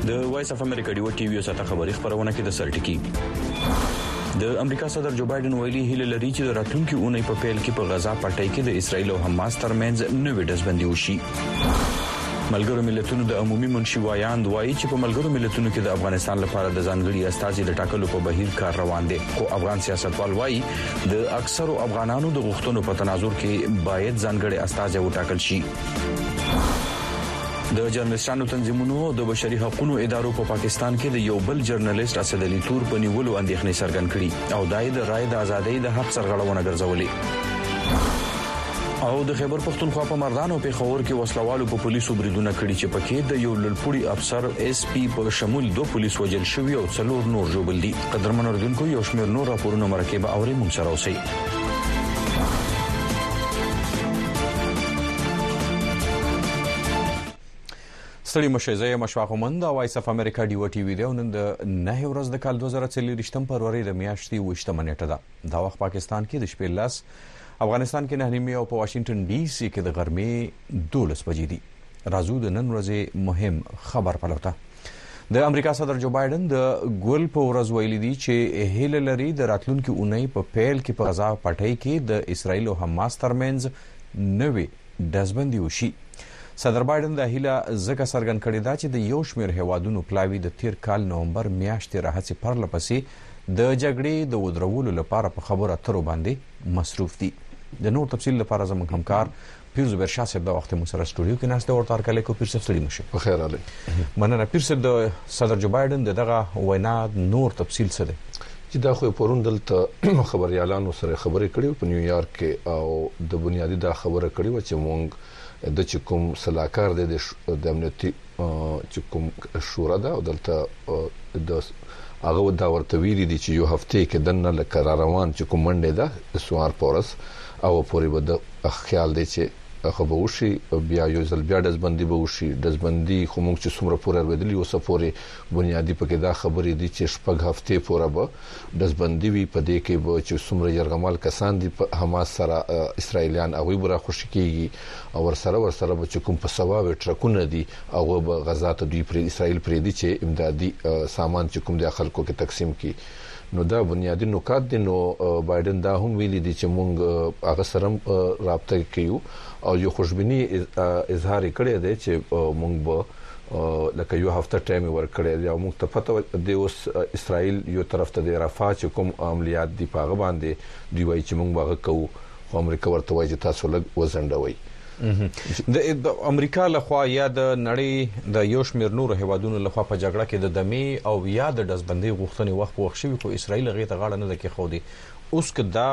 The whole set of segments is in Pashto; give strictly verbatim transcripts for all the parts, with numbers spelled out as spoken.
د وایس اف امریکا ډیو ټي وی سره خبري خبرونه کې د سرټکی د امریکا صدر جو بایدن ویلي هیله لري چې د راتلونکي اونۍ په پیل کې په غزا پټۍ کې د اسرایل او حماس ترمنځ نوې ډزبندي وشي. ملګرو ملتونو د عمومي منشي وایاند وایي چې په ملګرو ملتونو کې د افغانستان لپاره د ځانګړي استازي د ټاکلو په بهیر کار روان دي، خو افغان سیاستوال وایي د اکثرو افغانانو د غوښتنو په تناظر کې باید ځانګړي استازي وټاکل شي. د جرنالستانو تنظیمونو د بشري حقوقو ادارو په پا پاکستان کې د یو بل جرنالست اسد علي تور په نیولو اندېښنې څرګند کړي او دای د رائے د ازادۍ د حق سرغړونه ګرځولې. او د خیبر پختونخوا په مردان او پیښور کې وسلوالو په پولیسو بریدونه کړي چې پکې د یو لړپوړي افسر اس پی په شمول دوه پولیس وژل شوي او څلور نور ژوبل دي. قدرمن اوریدونکو یو شمېر نور راپورونه مرکه اوري مونږ سره اوسئ. ستړي مشه زه یم اشفاق مند او وایس اف امریکا ډیو ټي وی دی نن د نه ورځ د کال دوه زره څلور فروری د میاشتې وشته منېټه ده. دا وخت پاکستان کې د شپې لاس، افغانستان کې نه نیمه او په واشنگټن ډي سي کې د غرمې دولس بجې دي. راځو د نن ورځې مهم خبر پلوته. د امریکا صدر جو بایدن د ګول په ورځ ویلي دي چې هیله لري د راتلونکي اونۍ په پیل کې په غزا پټۍ کې د اسرایل او حماس ترمنځ نوې ډزبندي وشي. صدر بایدن د هیله ځکه څرګند کړی دا چې د یو شمېر هیوادونو پلاوی د تیر کال نومبر میاشتې راهڅې پرله پسې د جګړې د ودرولو لپاره په خبرو اترو باندې مصروف دي. د نور تفصیل لپاره زموږ همکار پیر زبیر شاه صاحب د وخت مو سره سټوډیو کې ناشته ورته ارکلې کو. پیر صاحب ستړي مشه. په خیر علي. مننه پیر صاحب. د صدر جو بایدن دغه وینا نور تفصیل څه دی؟ چې دا خو پرون دلته خبريالانو سره خبرې کړې په نیویارک کې او د بنیادی دا خبره کړې و چې مونږ د چې کوم سلاکار دی د امنیتي چې کوم شورا ده او دلته د هغه دا ورته ویلي دي چې یو هفته کې دنه لکه را روان چې کوم منډه ده سوار پورس او پورې به د خیال دی چې خو به وشي بیا یو ځل بیا دزبندي به وشي. دزبندي خو موږ چې څومره پورې ورېدلی اوسه پورې بنیادی پکې دا خبرې دي چې شپږ هفته پورې به دزبندي وي. په دې کې به چې څومره يرغمال کسان دي په حماس سره اسرایلیان هغه برا خوشی کیږي او ورسره ورسره به چې کوم په سواوي ټرکونه دي هغه به غزا ته دوی پر اسرایل پرې دي چې امدادي سامان چې کوم د خلکو کې تقسیم کی. نو دا بنیادی نکات دي. نو بایدن دا هم ویلي دي چې مونږ هغه سره رابطه کوو او یو خوشبینی اظهار کړی دی چې مونږ به لکه یو هفته ټایم ورکړی دی او مونږ ته پته دی اوس اسرائیل یو طرف ته د رفاه چې کوم عملیات دی پاغه باندې دی وایي چې مونږ به کوو، خو امریکا ورته وایي چې تاسو لږ وزنډوي. د امریکا لخوا یا د نړۍ د یو شمېر نور هیوادونو لخوا په جګړه کې د دمې او یا د دزبندۍ غوښتنې وخت په وخت شوي، خو اسرائیل هغې ته غاړه نه ده کېښودې. اوس که دا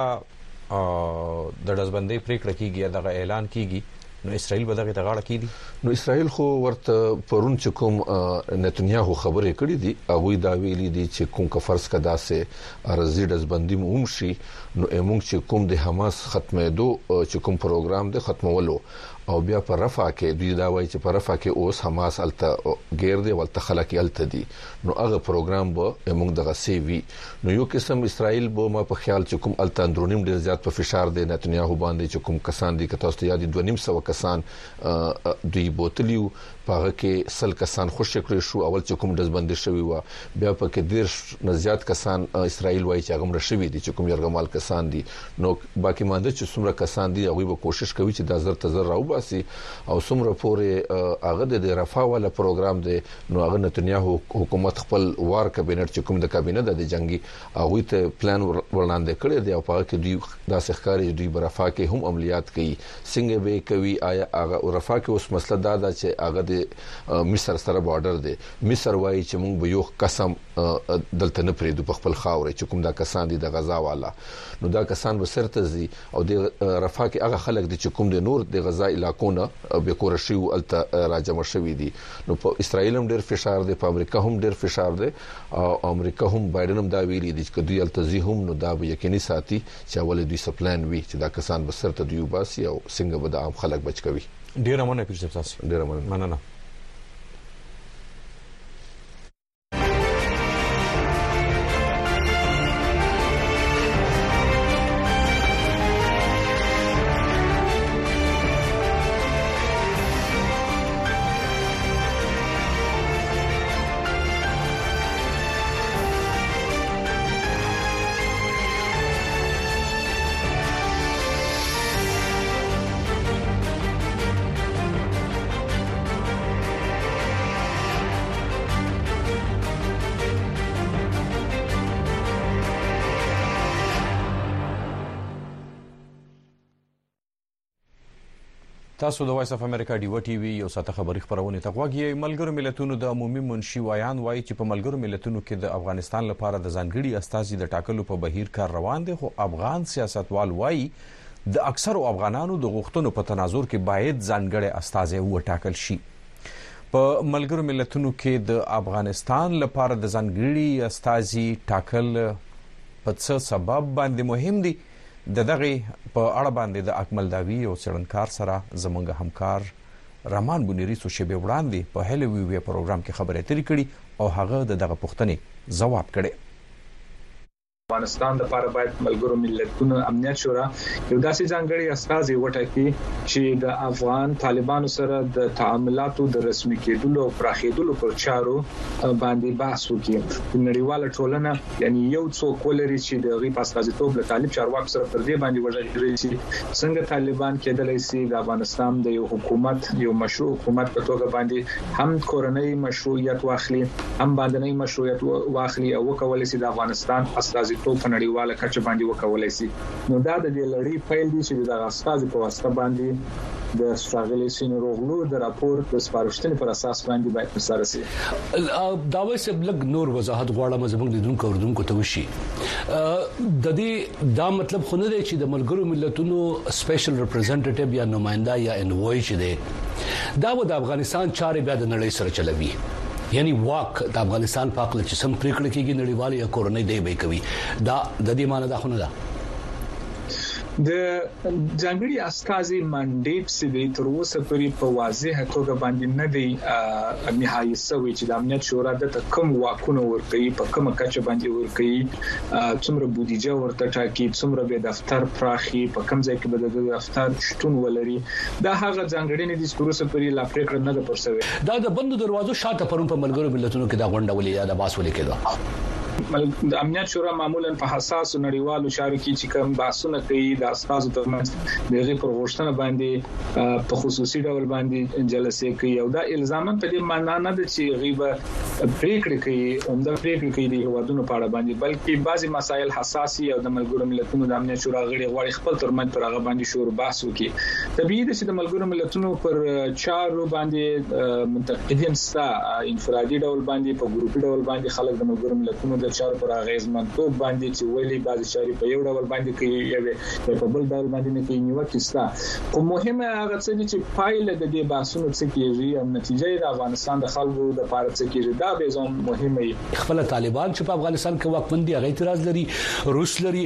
د دزبندۍ پریکړه کیږي یا دغه اعلان کیږي نو اسرائیل به دغه ته غاړه کیدي. نو اسرائیل خو ورته پرون چې کوم نتنیاهو خبرې کړې دي هغه دا ویلي دي چې کوم که فرض کدا سه ارزي دزبندي موم شي نو موږ چې کوم د حماس ختمېدو چې کوم پروګرام د ختمولو او بیا په رفح کې دوی دا وایي چې په رفح کې اوس حماس الته غیر دی ولته خلک الته دي نو هغه پروګرام به موږ دغه سی وی. نو یو قسم اسرائیل به ما په خیال چې کوم الته اندرونیم ډیر زیات په فشار دی نتنیاهو باندې چې کوم کسان دي که تاسو یاد دوه نیم سو کسان دوی بوتلیو پاغه کې سل کسان خوش کړی شو. اول چې کوم دزبندي شوی و بیا په کې ډیر نه زیات کسان اسرائیل وایي چې هغه مر شوی دي چې کوم يرغمال کسان دي. نو باقي مانده چې څومره کسان دي هغه به کوشش کوي چې د زر تزر راو باسي او څومره پورې هغه د رفاه ولا پروګرام دی. نو هغه نتنیاهو حکومت خپل وار کابینټ چې کوم د کابینه د جنگي هغه ته پلان ورلاندې کړی دی او په کې دوی داسې ښکاري دوی برفا کې هم عملیات کوي څنګه به کوي. آیا هغه رفاه کې اوس مسله دا ده چې هغه د مصر سره بارډر دی. مصر وایي چې موږ به یو قسم دلته نه پریدو په خپل خاورې چې کوم دا کسان دي د غزا والا. نو دا کسان به سرته زی او د رفاه کې هغه خلک دي چې کوم د نور د غزا علاقو نه به کور شي او الته راجم شوی دي. نو په اسرائیل هم ډیر فشار دی، په امریکا هم ډیر فشار دی او امریکا هم بایدن هم دا ویلي دي چې دوی الته زی هم نو دا به یقیني ساتي چې اول دوی سپلان وي چې دا کسان به سرته دوی باسي او څنګه به د عام خلک بچ کوي. ډیر مننه پیر صاحب تاسو. ډیر مننه. مننه. تاسو د وایس اف امریکا ډیو ټي وی یو ساته خبري خبرونه ته غوږی. ملګرو ملتونو د عمومي منشي وایان وایي چې په ملګرو ملتونو کې د افغانستان لپاره د ځانګړي استازي د ټاکلو په بهیر کار روان دي، خو افغان سیاستوال وایي د اکثرو افغانانو د غوښتنو په تناظر کې باید ځانګړي استازي وټاکل شي. په ملګرو ملتونو کې د افغانستان لپاره د ځانګړي استازي ټاکل په څه سبب باندې مهم دي؟ د دغه په اړه باندې د اکمل داوی او څېړنکار سره زمونږ همکار رحمان بنيري سو شبي وړاندې په هلو وی وی پروګرام کې خبرې اترې کړي او هغه د دغه پوښتنې ځواب کړي. افغانستان د لپاره باید ملګرو ملتونو امنیت شورا یو داسې ځانګړي استازي وټاکي چې د افغان طالبانو سره د تعاملاتو د رسمي کېدلو او پراخېدلو پر چارو باندې بحث وکړي. د نړیواله ټولنه یعنی یو څوک ولري چې د غي پاسپازیتوب له طالب چارواکو سره پر دې باندې وژغوري چې څنګه طالبان کېدلای شي د افغانستان د یو حکومت یو مشروع حکومت په توګه باندې هم کورنۍ مشروعیت واخلي، هم باندنۍ مشروعیت واخلي او وکولای شي د افغانستان استازي په نړیواله کچه باندې وکولای شي. نو دا د دې لړۍ پیل دي چې د استازي په واسطه باندې د استراغلي سینروغلو د راپور د سپارښتنې پر اساس باندې باید مسره سي. دا وایي بلګ نور وضاحت غواړم زموږ لیدونکو اوردونکو ته وشي. د دې دا مطلب خو نه دی چې د ملګرو ملتونو سپیشل ریپرزینټیټیو یا نماینده یا انوای چې دی دا و د افغانستان چارې بیا د نړۍ سره چلوي، یعنی واک د افغانستان په اړه چې سم پریکړه کیږي نړیوال یا کورنۍ دی به کوي. دا د دې معنی دا خو نه ده. د ځانګړي استازي منډیټ سي تر اوسه پورې په واضح توګه باندې نه دی نهایي سوي چې د امنیت شورا د کوم واکونه ورکوي، په کومه کچه باندې ورکوي، څومره بودیجه ورته ټاکي، څومره به دفتر پراخي، په کوم ځای کې به د دفتر شتون ولري. دا هغه ځانګړي دي چې تر اوسه پورې لا پریکړه نه ده پرسوي. دا د بندو دروازو شاته پرون په ملګرو ملتونو کې دا غونډه ولې یا د باس ولې کېده. د امنیت شورا معمولا په حساس نړیوالو چارو کې چې کوم بحثونه کوي د استازو ترمنځ دغه پر غوښتنه باندې په خصوصي ډول باندې جلسې کوي او دا الزامن په دې معنی نه ده چې غیبه پریکړه کوي عمده پریکړه کوي د هوادونو په اړه باندې، بلکې بعضي مسایل حساسي او د ملګرو ملتونو د امنیت شورا غړي غواړي خپل ترمنځ پر هغه باندې شور بحث وکړي. طبيعي ده چې د ملګرو ملتونو پر چارو باندې منتقدین ستا انفرادي ډول باندې په ګروپي ډول باندې خلک د ملګرو ملتونو د چارو پر اغیزمنتوب باندې چې ویلي بعضی چاري په یو ډول باندې کوي یا په بل ډول باندې نه کوي نیوکه ستا. خو مهمه هغه څه چې پایله د دې بحثونو څه کیږي او نتیجه د افغانستان د خلکو د لپاره څه کیږي دا به زموږ مهمه وي. خپل طالبان چې په افغانستان کې واکمندي هغه اعتراض لري، روس لري،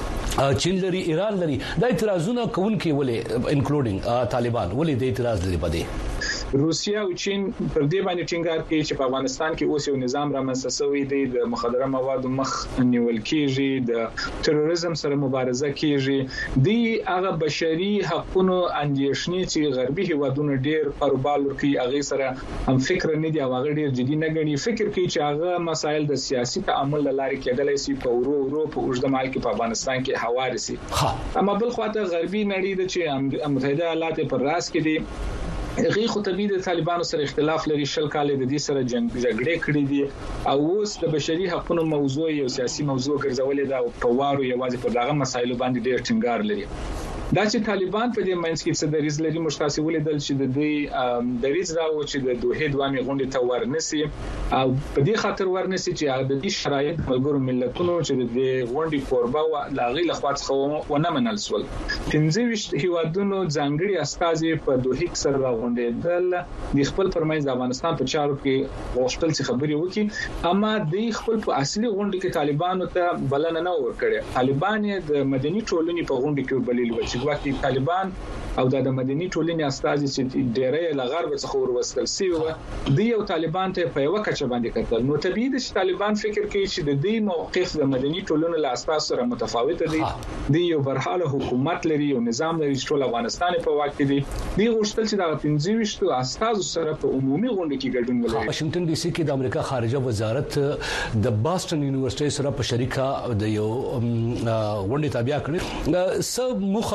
چین لري، ایران لري. دا اعتراضونه کوونکي ولې انکلودینګ طالبان ولې د اعتراض لري پدې؟ روسیا او چین پر دې باندې ټینګار کوي چې په افغانستان کې اوس یو نظام رامنځته شوی دی، د مخدره موادو مخ نیول کیږي، د تروریزم سره مبارزه کیږي، دی هغه بشري حقوقو اندیشنې چې غربي هیوادونو ډیر پروبال ورکي هغه سره هم فکر نه دی او هغه ډیر جدي نه غني. فکر کوي چې هغه مسایل د سیاسي تعامل لارې کېدلای شي په ورو ورو په اوږده مهال کې په افغانستان کې هواري شي. اما بل خواته غربي نړۍ د چې متحده ایالات پر راس کې دي هغه خو طبيعي د طالبانو سره اختلاف لري، شل کال د دې سره جنگ جګړې کړې دي او اوس د بشري حقوقو موضوع یو سیاسي موضوع ګرځولې ده او په وارو یوازې په دغه مسایلو باندې ډېر ټینګار لري. دا چې طالبان په دې منځ کې څه دریز لري مشخصه ولیدل چې د دې دریز راو چې د دوه دوامي غونډې ته ورنسي او په دې خاطر ورنسي چې د دې شرایط ملګرو ملتونو چې د غونډې قربا او لاغي لخوا څخه ونه منل سول. پنځه ویشت هیوادونو ځانګړي استازي په دوه سره راغونډېدل د خپل پرمایز د افغانستان په چارو کې غوښتل چې خبري وکړي، اما د خپل په اصلي غونډې کې طالبانو ته بلنه نه ورکړه. طالبان د مدني ټولنې په غونډې کې بلل و چې وقتی طالبان او د مدني ټولنې استازي چې ډېرې لغرب څخه وروستل سي و د یو طالبان ته په یو کچه باندې کتل. نو طبيعي ده چې طالبان فکر کوي چې د دې موقف د مدني ټولنې له اساس سره متفاوت دي، د یو برحاله حکومت لري او نظام لري چې ټول افغانستان په واک کې دي. دی غوښتل چې د پنځه ویشت استازو سره په عمومي غونډه کې ګډون ولري. واشنگټن ډي سي کې د امریکا خارجه وزارت د باستون یونیورسيټي سره په شریکه د یو غونډه تابع کړې. سب مخدر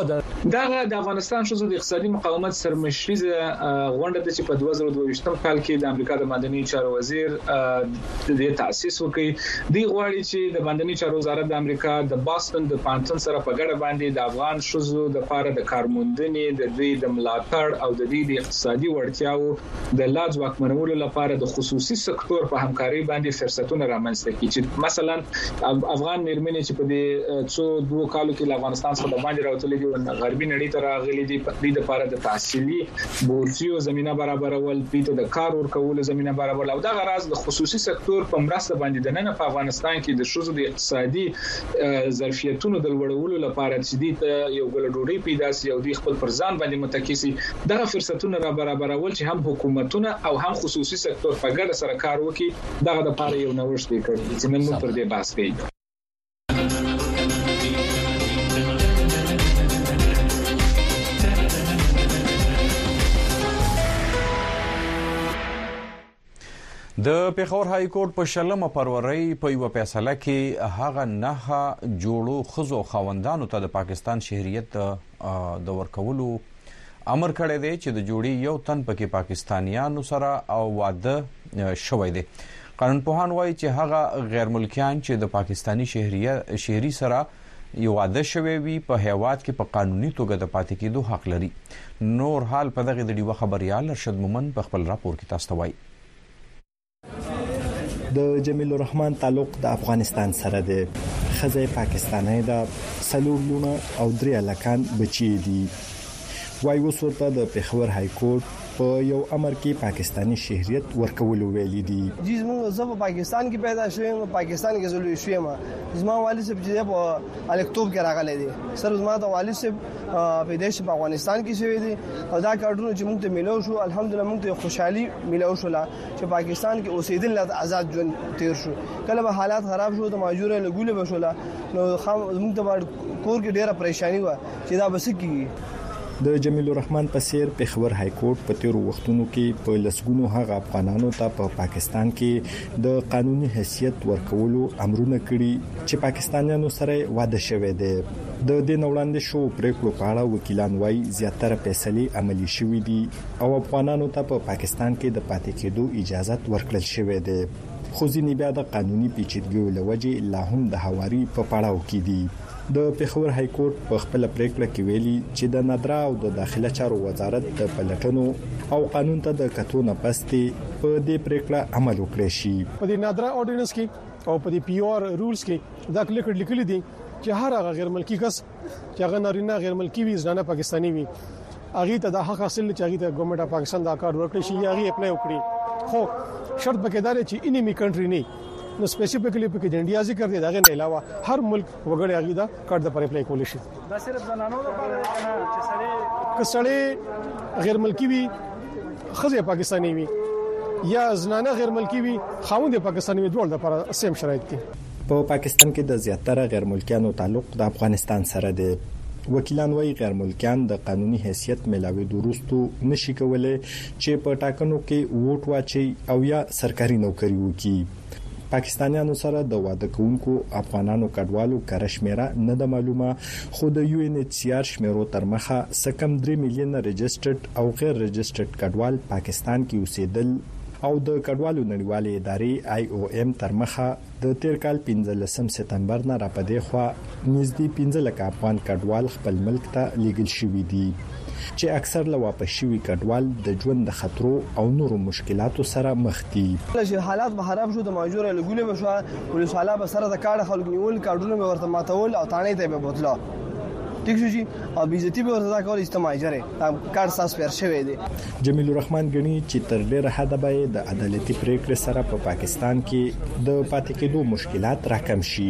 دا د افغانستان شوزو د اقتصادي مقاومت سرمشریزه غونډه د چې په دوه زره دوه ویشتم کال کې د امریکا د مدني چارو وزیر د تاسیس وکړي دی غواړي چې د مدني چارو وزارت د امریکا د باستن د پانتون سره په ګډه باندې د افغان شوزو د لپاره د کارموندنې د دوی د ملاتړ او د دوی د اقتصادي وړتیاو د لاج واکمنولو لپاره د خصوصي سکتور په همکاري باندې فرصتونه رامنځته کړي چې مثلا افغان میرمنې چې په دې څو دوه کالو کې افغانستان څخه د باندې راوتلې دي او غربي نړۍ ته راغلي دي په دې لپاره د تحصیلي بورسیو زمينه برابرول پیته د کار ورکولو زمينه برابرول او دا غراض د خصوصي سکتور په مرسته باندې د نن په افغانستان کې د شوزو د اقتصادي ظرفیتونو د لوړولو لپاره چې د یو بل ډوډۍ پیدا سي او د خپل پرځان باندې متکی سي دغه فرصتونه را برابرول چې هم حکومتونه او هم خصوصي سکتور په ګډه سره کار وکړي دغه د لپاره یو نوښت دی کړی چې نن موږ پر دې بحث کوو. د پیښور های کورټ په شلمه فروری په یو فیصله کې هغه نه جوړو خزو خوندانو ته د پاکستان شهریت د ورکولو امر کړی دی چې د جوړي یو تن پکې پاکستانیانو سره او واده شوی دی. قانون پوهان وایي چې هغه غیر ملکیان چې د پاکستانی شهریت شهري سره یو واده شوی وي په هیواد کې په قانوني توګه د پاتې کېدو حق لري. نور حال په دغه د ډیوه خبريال ارشد مومن په خپل راپور کې تاسو ته وایي. د جمیل الرحمن تعلق د افغانستان سره دی. خزه پاکستاني د سلور لونه او درې لکان بچی دي. وای وسورته د پیښور های کورټ په یو امر کې پاکستانی شهریت ورکول ویلي دي. جز موږ زه په پاکستان کې پیدا شوم، پاکستان کې زلوي شوم. زما والد صاحب چې په الکتوب کې راغلی دي. سر زما د والد صاحب پیدایش په افغانستان کې شوی دي او دا کارونه چې موږ ته ملو شو الحمدلله موږ ته خوشحالي ملو شو چې پاکستان کې اوسېدل لا آزاد ژوند تیر شو. کله به حالات خراب شو د ماجوره لګول به شو نو موږ ته کور کې ډیره پریشانی و چې دا بس کیږي. د جمیل الرحمن په سیر پیښور های کورټ په تیرو وختونو کې په لسګونو هغه افغانانو ته په پا پاکستان کې د قانوني حیثیت ورکولو امرونه کړي چې پاکستانیانو سره واده شوی دی. د دې وړاندې شو پریکړو په اړه وکیلان وایي زیاتره فیصلې عملی شوې دي او افغانانو ته په پا پاکستان کې د پاتې کېدو اجازه ورکړل شوې ده. خو ځینې بیا د قانوني پیچیدګیو لوجې لا هم د هواري په پړاو کې دي. د پیښور های کورټ په خپل پریکړه کې ویلي چې د نادرا او د داخله چارو وزارت د پلټنو او قانون ته د کتو نه پستې په دې پریکړه عمل وکړي شي. په دې نادرا اورډیننس کې او په دې پی او ار رولز کې دا لیکل لیکل دي چې هر هغه غیر ملکی کس چې هغه نارینه غیر ملکی وي ځنه پاکستانی وي هغه ته د حق حاصل چې هغه ته ګورنمنت اف پاکستان دا کار ورکړي شي هغه اپلای وکړي. خو شرط پکې دا چې انیمی کنټری نه نو سپیسیفیکلی په کې د انډیا ذکر دی داغه نه علاوه هر ملک وګړي هغه دا کارت د پر اپلای کول شي. دا صرف زنانو لپاره چې سړی کسړی غیر ملکی وي خزه پاکستانی وي یا زنانه غیر ملکی وي خاوند پاکستانی وي ډول د پر سیم شرایط دي. په پاکستان کې د زیاتره غیر ملکیانو تعلق د افغانستان سره دی. وکیلان وایي غیر ملکیان د قانوني حیثیت ملاوي دوروستو نشي کولای چې په ټاکنو کې ووټ واچي او یا سرکاري نوکری وکړي. پاکستانیانو سره د واده کوونکو افغانانو کډوالو کار شمیره نه د معلومه خو د یو ان ایچ سی آر شمیرو تر مخه سکم درې میلیونه ريجسترډ او غیر ريجسترډ کډوال پاکستان کې اوسېدل او د کډوالو نړیوالې ادارې آی او ایم تر مخه د تیر کال پنځلسم سپتمبر نه راپدې خو نږدې پنځه لک افغان کډوال خپل ملک ته لیږل شوي دي چې اکثر له واپس شوي کډوال د ژوند د خطرو او نورو مشکلاتو سره مخ دي. چې حالات به خراب شو د ماجوره لګولې بشو پولیس والا به سره د کارت خلک نیول کارډونه به ورته ماتول او تانه ته به بوتلا ټیک شو جی او بیزتی به ورته کول استعمال جره کار ساس پر شوی دی. جمیل الرحمن غنی چې تر ډیره حد به د عدالتي پریکړې سره په پاکستان کې د پاتې کېدو مشکلات راکم شي.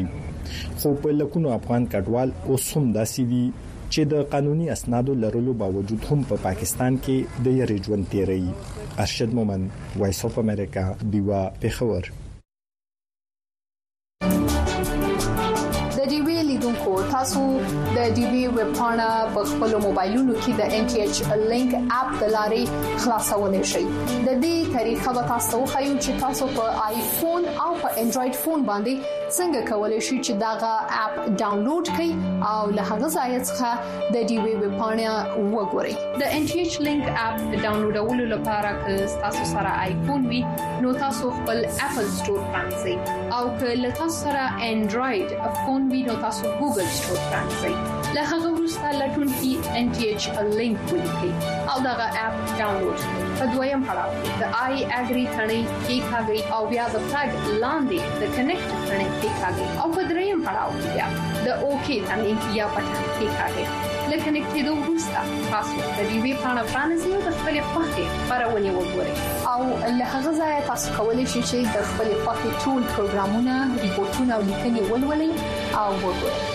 خو په لکونو افغان کډوال اوس هم داسې دي چې د قانوني اسنادو لرلو باوجود هم په پاکستان کې د یری ژوند تیري. ارشد مومن، وایس اف امریکا، دیوا پیښور. د د ډي وی لیدونکو تاسو د ډي وی ویب پاڼه په خپل موبایلونو کې د ان ټي ایچ لینک اپ د لارې خلاصولای شئ. د دې طریقه به تاسو خو چې تاسو په آیفون او په انډراید فون باندې څنګه کولای شئ چې داغه اپ ډاونلوډ کړئ او له هغه ځای څخه د ډي وی ویب پاڼه وګورئ. د ان ټي ایچ لینک اپ ډاونلوډولو لپاره که تاسو سره آیفون وي نو تاسو خپل اپل سٹور پرانځئ او که له تاسو سره انډراید فون وي نو تاسو ګوګل سٹور پرانځئ. له هغه وروسته لټونکي ان ټي ایچ لینک ولیکئ او داغه اپ ډاونلوډ کړئ. په دویم پړاو کې د آی اګری ثنې کې کاږي او بیا د فلګ لاندې د کنیکټ ثنې کې کاږي او په دریم پړاو کې بیا د اوکی ثنې یا بټن کې کاږي. لکه نکته د وروسته تاسو د ډي وی پاڼه پرانیزئ او د خپل خوښې خبرونه وګورئ او له هغه ځای تاسو کولی شئ چې د خپل خوښې ټول پروګرامونه، ریپورتونه او لیکنې ولولئ او وګورئ.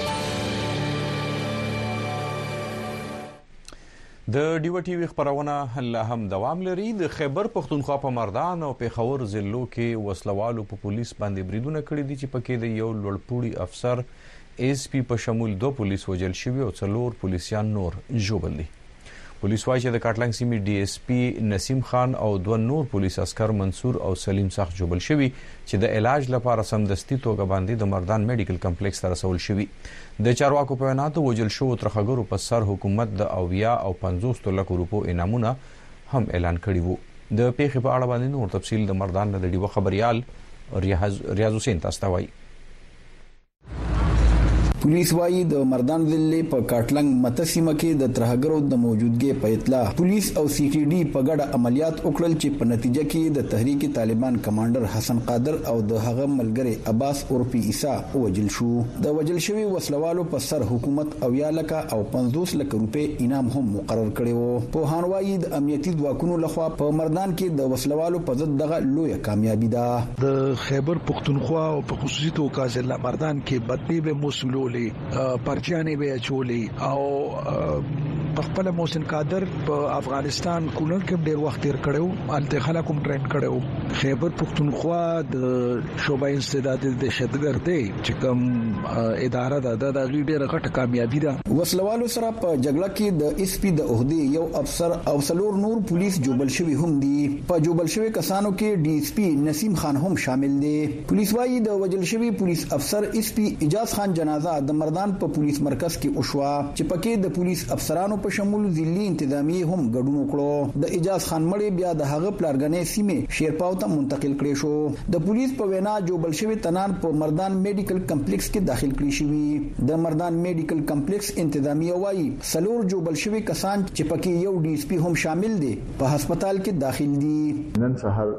د ډیو ټي وی خبرونه لا هم دوام لري. د خیبر پختونخوا په مردان او پیښور ضلعو کې وسلوالو په پولیس باندې بریدونه کړي دي چې پکې د یو لوړپوړي افسر ایس پی په شمول دو پولیس وجل شوی او څلور پولیسیان نور ژوبل دي. پولیس وايي چې د کاټلنګ سیمې ډي اس پی نسیم خان او دوه نور پولیس عسكر منصور او سلیم سخت ژوبل شوی چې د علاج لپاره سمدستي توګه باندې د مردان میډیکل کمپلیکس ته رسول شوی. د چارواکو په وینا د وجل شو ترخګرو په سر حکومت د اویا او پنځوس لک روپو انعامونه هم اعلان کړي وو. د پیښې په اړه باندې نور تفصیل د مردان د ډیو خبريال ریاض ریاض حسین تاسو ته وایي. پولیس وايي د مردان ضلع په کاټلنګ متسیمه کې د ترهګرو د موجودګۍ په اطلاع پولیس او سی ټي ډي په ګډه عملیات وکړل چې په نتیجه کې د تحریک طالبان کمانډر حسن قادر او د هغه ملګری عباس اورپی عیسی وجل شو. د وجل شوی وسلوالو په سر حکومت او یا لکه او پنځوس لک روپے انعام هم مقرر کړی وو. په هانوایي د امنیتي ځواکونو لخوا په مردان کې د وسلوالو په ضد دغه لویه کامیابی ده. د خیبر پختونخوا او په خصوصي توګه ضلع مردان کې بدبی به مسولو پرچیانې به چولې او په خپل محسن قادر په افغانستان کولر کې ډېر وخت تیر کړو الته خلک هم ټرین کړو. خیبر پختونخوا د شوبای استعداد د دهشتګردۍ چې کوم اداره ده د ډېر غټه کامیابی ده. وسلوالو سره په جګړه کې د اس پی د عہدې یو افسر او څلور نور پولیس جوبل شوی هم دي. په جوبل شوی کسانو کې ډي اس پی نسیم خان هم شامل دي. پولیس وايي د وجل شوی پولیس افسر اس پی اجاز خان جنازه د مردان په پولیس مرکز کې وشوه چې پکې د پولیس افسرانو په شمول ضلعي انتظامی هم ګډون وکړو. د اجاز خان مړی بیا د هغه پلارګنې سیمه شیرپاو ته منتقل کړي شو. د پولیس په وینا جوبل شوی تنان په مردان میډیکل کمپلیکس کې داخل کړي شوی. د مردان میډیکل کمپلیکس انتظامی وايي څلور جوبل شوی کسان چې پکې یو ډي اس پی هم شامل دي په هسپتال کې داخل دي. نن سهار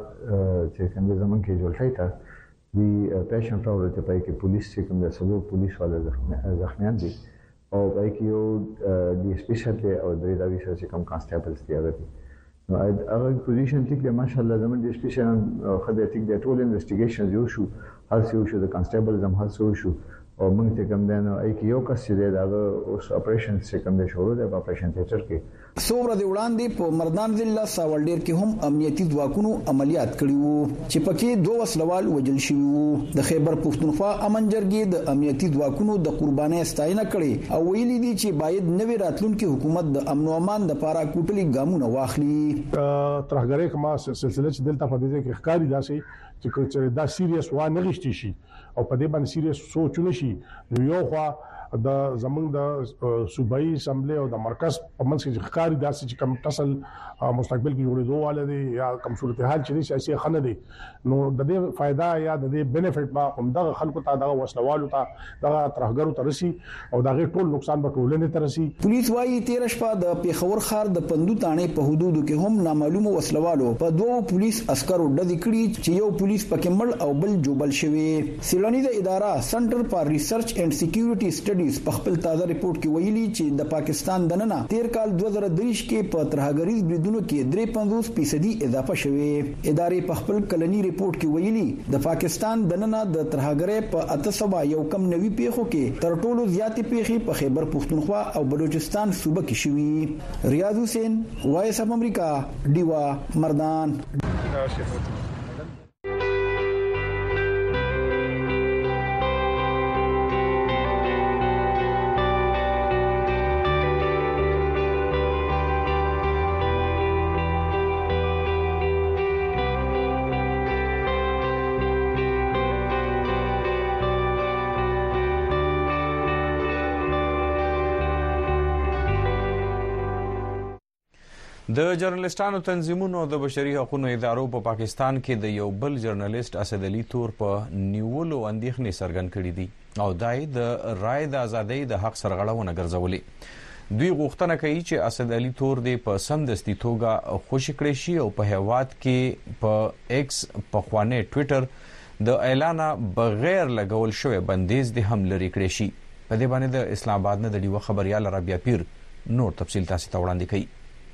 چې څنګه زمون کې جوړ شوی تا دی پیشنټ راوړل چې پای کې پولیس چې کوم د سلو پولیس والا زخمیان دي او پای کې یو ډي اس پی شته او درې دا ویسه چې کوم کانسټیبلز دی هغه نو هغه پوزیشن ټیک دی ماشاءالله زمون ډي اس پی شان خدای ټیک دی ټول انویسټیګیشن یو شو هر څه شو د کانسټیبل زم هر څه شو او موږ ته کوم دی نو ای کې یو کس دی دا اوس اپریشن چې کوم دی شروع دی په اپریشن تیټر کې څومره دی وړاندې په مردان ضلع ساولډیر کې هم امنیتي ځواکونو عملیات کړي وو چې پکې دوه وسلوال وجل شوي وو. د خیبر پختونخوا امن جرګې د امنیتي ځواکونو د قربانۍ ستاینه کړې او ویلي دي چې باید نوې راتلونکي حکومت د امن او امان لپاره کوټلي ګامونه واخلي. ترهګرۍ کما سلسله چې دلته په دې کې ښکاری داسي چې دا سیریس و نه غشتي شي او په دې باندې سیریس سوچونه شي. نو یو خوا د زمونږ د صوبایي اسمبلی او د مرکز په منځ کې ښکاری داسې چې کوم ټسل مستقبل کې جوړېدو والے دي یا کوم صورتحال چې سیاسي خنه دي نو د دې فائدہ یا د دې بینیفټ با همدغه خلکو ته دغه وسلوالو ته دغه ترهګرو ته رسي او دغه ټول نقصان به ټولنې ته رسي. پولیس وايي تیر شپه د پیښور ښار د پندو تانې په حدودو کې هم نامعلومه وسلوالو په دوه پولیس عسکرو ډزې کړې چې یو پولیس پکې مړ او بل جوبل شوی. سیلانیزه اداره سنټر فار ریسرچ اینڈ سکیورټي سټډیز په خپل تازه ریپورت کې ویلي چې د پاکستان دننه تیر کال دوه زره دریش کې په ترهګریز بریدونو کې درې پنځوس فیصدي اضافه شوه. ادارې په خپل کلنی ریپورت کې ویلي د پاکستان دننه د ترهګرۍ په اته سوه یو کم نوي پیښو کې تر ټولو زیاتې پیښې په خیبر پختونخوا او بلوچستان صوبه کې شوې. ریاض حسین وایس اف امریکا ډیوا مردان. د جرنالستانو تنظیمونو د بشري حقوقو ادارو په پا پاکستان کې د یو بل جرنالست اسد علي تور په نیولو اندېښنې څرګند کړې دي او دای د رائے د ازادۍ د حق سرغړونه ګرځولې. دوی غوښتنه کوي چې اسد علي تور د په سمدستي توګه خوشی کړی شي او په هیواد کې په ایکس په خوانه ټوئیټر د اعلان بغیر لګول شوی بندیز د هم لري کړی شي. په دې باندې د اسلام آباد نه د ډیوه خبريال رابعه پیر نور تفصیل تاسو ته وړاندې کوي.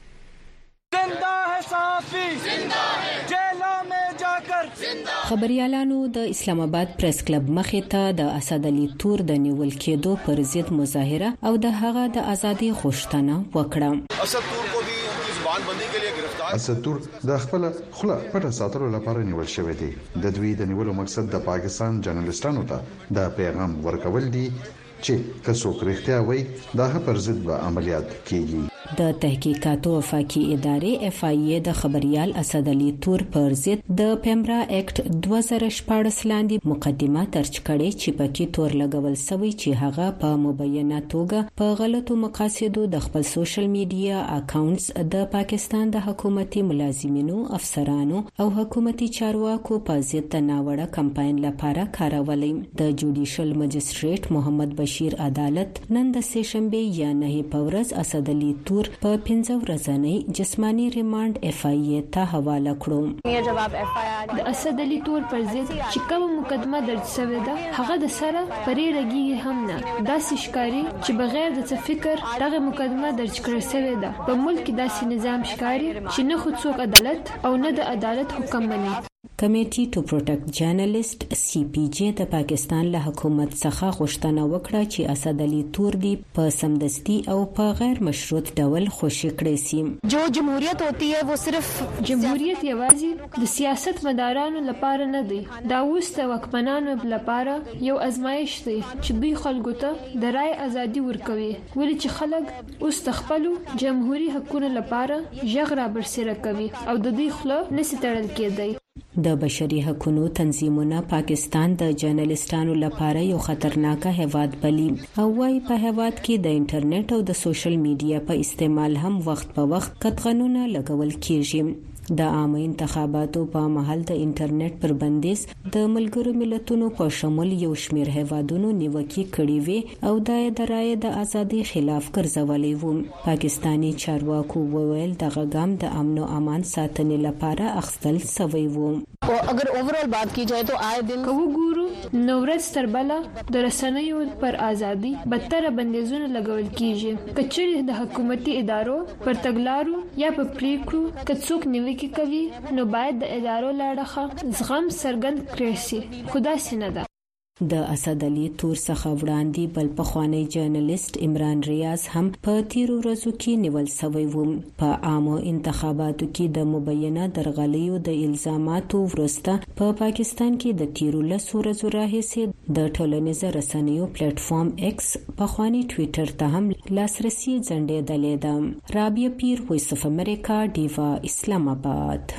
خبريالانو د اسلام آباد پریس کلب مخې ته د اسد علي تور د نیول کېدو پر ضد مظاهره او د هغه د ازادي غوښتنه وکړه. اسد تور کو بھی ان کی زبان بندی کے لیے گرفتار. اسد تور د خپل خله پټه ساتلو لپاره نیول شوی دی. د دوی د نیولو مقصد د پاکستان جرنالستانو ته د پیغام ورکول دي چې کڅوک رښتیا وایي دا پر ضد به عملیات کیږي. د تحقیقاتو وفاقي ادارې اف آی ای د خبريال اسد علي تور پر ضد د پیمرا اکټ دوه زره شپږ لاندې مقدمه درج کړې چې پکې تور لګول شوی چې هغه په مبینه توګه په غلطو مقاصدو د خپل سوشل میډیا اکاونټس د پاکستان د حکومتي ملازمینو، افسرانو او حکومتي چارواکو په ضد د ناوړه کمپاین لپاره کارولې. د جوډیشل مجستریټ محمد بشیر عدالت نن د سهشنبه یا نه په ورځ اسد علي تور په پنځه ورځې جسمانی ریماند اف آی ای ته حواله کړو. جواب اف آی آر د اسد علي تور پر ضد چې کوم مقدمه درج شوې ده هغه د سره پرې رګي هم نه داسې ښکاری چې بغیر د څه فکر دغه مقدمه درج کړې شوې ده. په ملک کې داسې نظام ښکاری چې نه خود څوک عدالت او نه د عدالت حکم مني. کمیټي ټو پروټیکټ جرنالست سی پی جی د پاکستان له حکومت څخه غوښتنه وکړه چې اسد علي تور دی په سمدستي او په غیر مشروط ډول خوشی کړی شي. جو جمهوریت ہوتی ہے وہ صرف جمهوریت یوازې د سیاست مدارانو لپاره نه دی. دا اوس د واکمنانو لپاره یو ازمایش دی چې دوی خلکو ته د رائے ازادي ورکوي ولې چې خلک اوس د خپل جمهوریت حقوقو لپاره ژغ را برسره کوي او د دوی خله نسی تړل کېدی. د بشري حقوقو تنظیمونه پاکستان د جرنالستانو لپاره یو خطرناک هیواد بلی او وايي په هیواد کې د انټرنیټ او د سوشل میډیا په استعمال هم وخت په وخت قطغنونه لګول کیږي. د عامه انتخاباتو په محل د انټرنیټ پر بندیز د ملګرو ملتونو په شمول یو شمېر هیوادونو نیوکه کړې وي او د رائے د ازادي خلاف ګرځولې وو. پاکستانی چارواکو وویل دغه ګام د امن او امان ساتنې لپاره اخیستل شوی وو. او اگر اوورال بات کی جائے تو آئے دن کو ګورو نورز تربلا د رسنیو پر ازادي بدتر بندیزونه لګول کیږي. کچېر د حکومتي ادارو پر تګلارو یا په پریکړو کڅوک نیوي کې کوي نو باید د ادارو لاړه زغم سرګند کړی شي. خدا سينه ده. د اسد علي تور څخه وړاندې بل پخوانی جرنالست عمران ریاض هم په تیرو ورځو کې نیول شوی و. په عامو انتخاباتو کې د مبینه درغلیو د الزاماتو وروسته په پا پاکستان کې د تیرو لسو ورځو راهیسې د ټولنیزو رسنیو پلیټ فارم ایکس پخوانی ټوئیټر ته هم لاسرسي ځنډېدلې ده. رابعه پیر، وایس اف امریکا، ډیوا، اسلام آباد.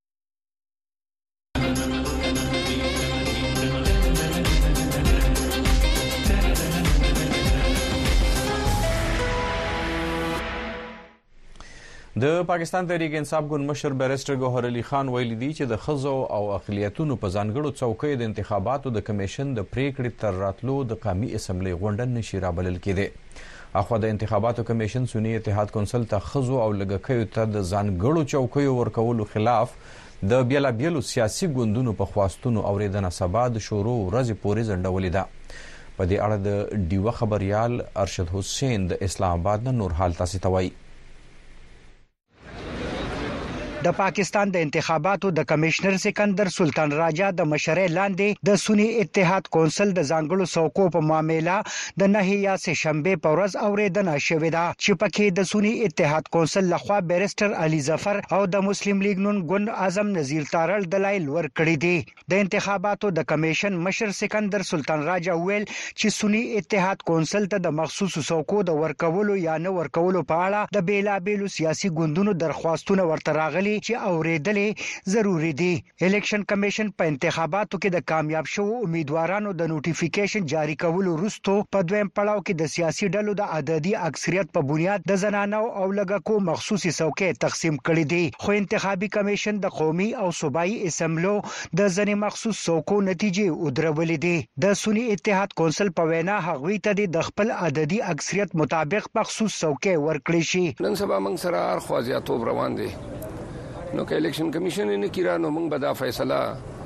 د پاکستان تحریک انصاف ګوند مشر بیرسټر ګوهر علي خان ویلي دی چې د خزو او اقلیتونو په ځانګړو څوکۍ د انتخاباتو د کمیشن د پریکړې تر راتلو د قومي اسمبلی غونډه نشي رابلل کېده. اخوا د انتخاباتو کمیشن سنی اتحاد کونسل ته خزو او لږکیو ته د ځانګړو چوکیو ورکولو خلاف د بیلا بیلو سیاسي ګوندونو په خواستونو اوریدنه سبا د شروع ورځې پورې ځنډولې ده. په دې اړه د ډیوه خبريال ارشد حسین د اسلام آباد نه نور حال تاسو ته وایي. د پاکستان د انتخاباتو د کمشنر سکندر سلطان راجا د مشرۍ لاندې د سنی اتحاد کونسل د ځانګړو څوکو په معاملې د نه یا سه شنبه په ورځ اوریدنه شوې ده چې پکې د سنی اتحاد کونسل لخوا بیرسټر علي ظفر او د مسلم لیگ نون ګوند اعظم نذیر تارل دلایل ورکړي دي. د انتخاباتو د کمیشن مشر سکندر سلطان راجا ویل چې سنی اتحاد کونسل ته د مخصوص څوکو د ورکولو یا نه ورکولو په اړه د بیلابېلو سیاسي ګوندونو درخواستونه ورته راغلي ویلي چې اورېدلې ضروری دي. الیکشن کمیشن په انتخاباتو کې د کامیاب شو امیدوارانو د نوټیفیکیشن جاری کولو وروسته په دویم پړاو کې د سیاسي ډلو د عددي اکثریت په بنیاد د زنانو او لږکو مخصوصي څوکۍ تقسیم کړي دي. خو انتخابي کمیشن د قومي او صوبایي اسمبلو د ځنې مخصوص څوکو نتیجې ودرولې دي. د سنی اتحاد کونسل په وینا هغوی ته د خپل عددي اکثریت مطابق مخصوص څوکۍ ورکړي شي. نن سبا موږ سره هر خوازیاتوب روان دي نو که الیکشن کمیشن نه کیرانو موږ به دا فیصله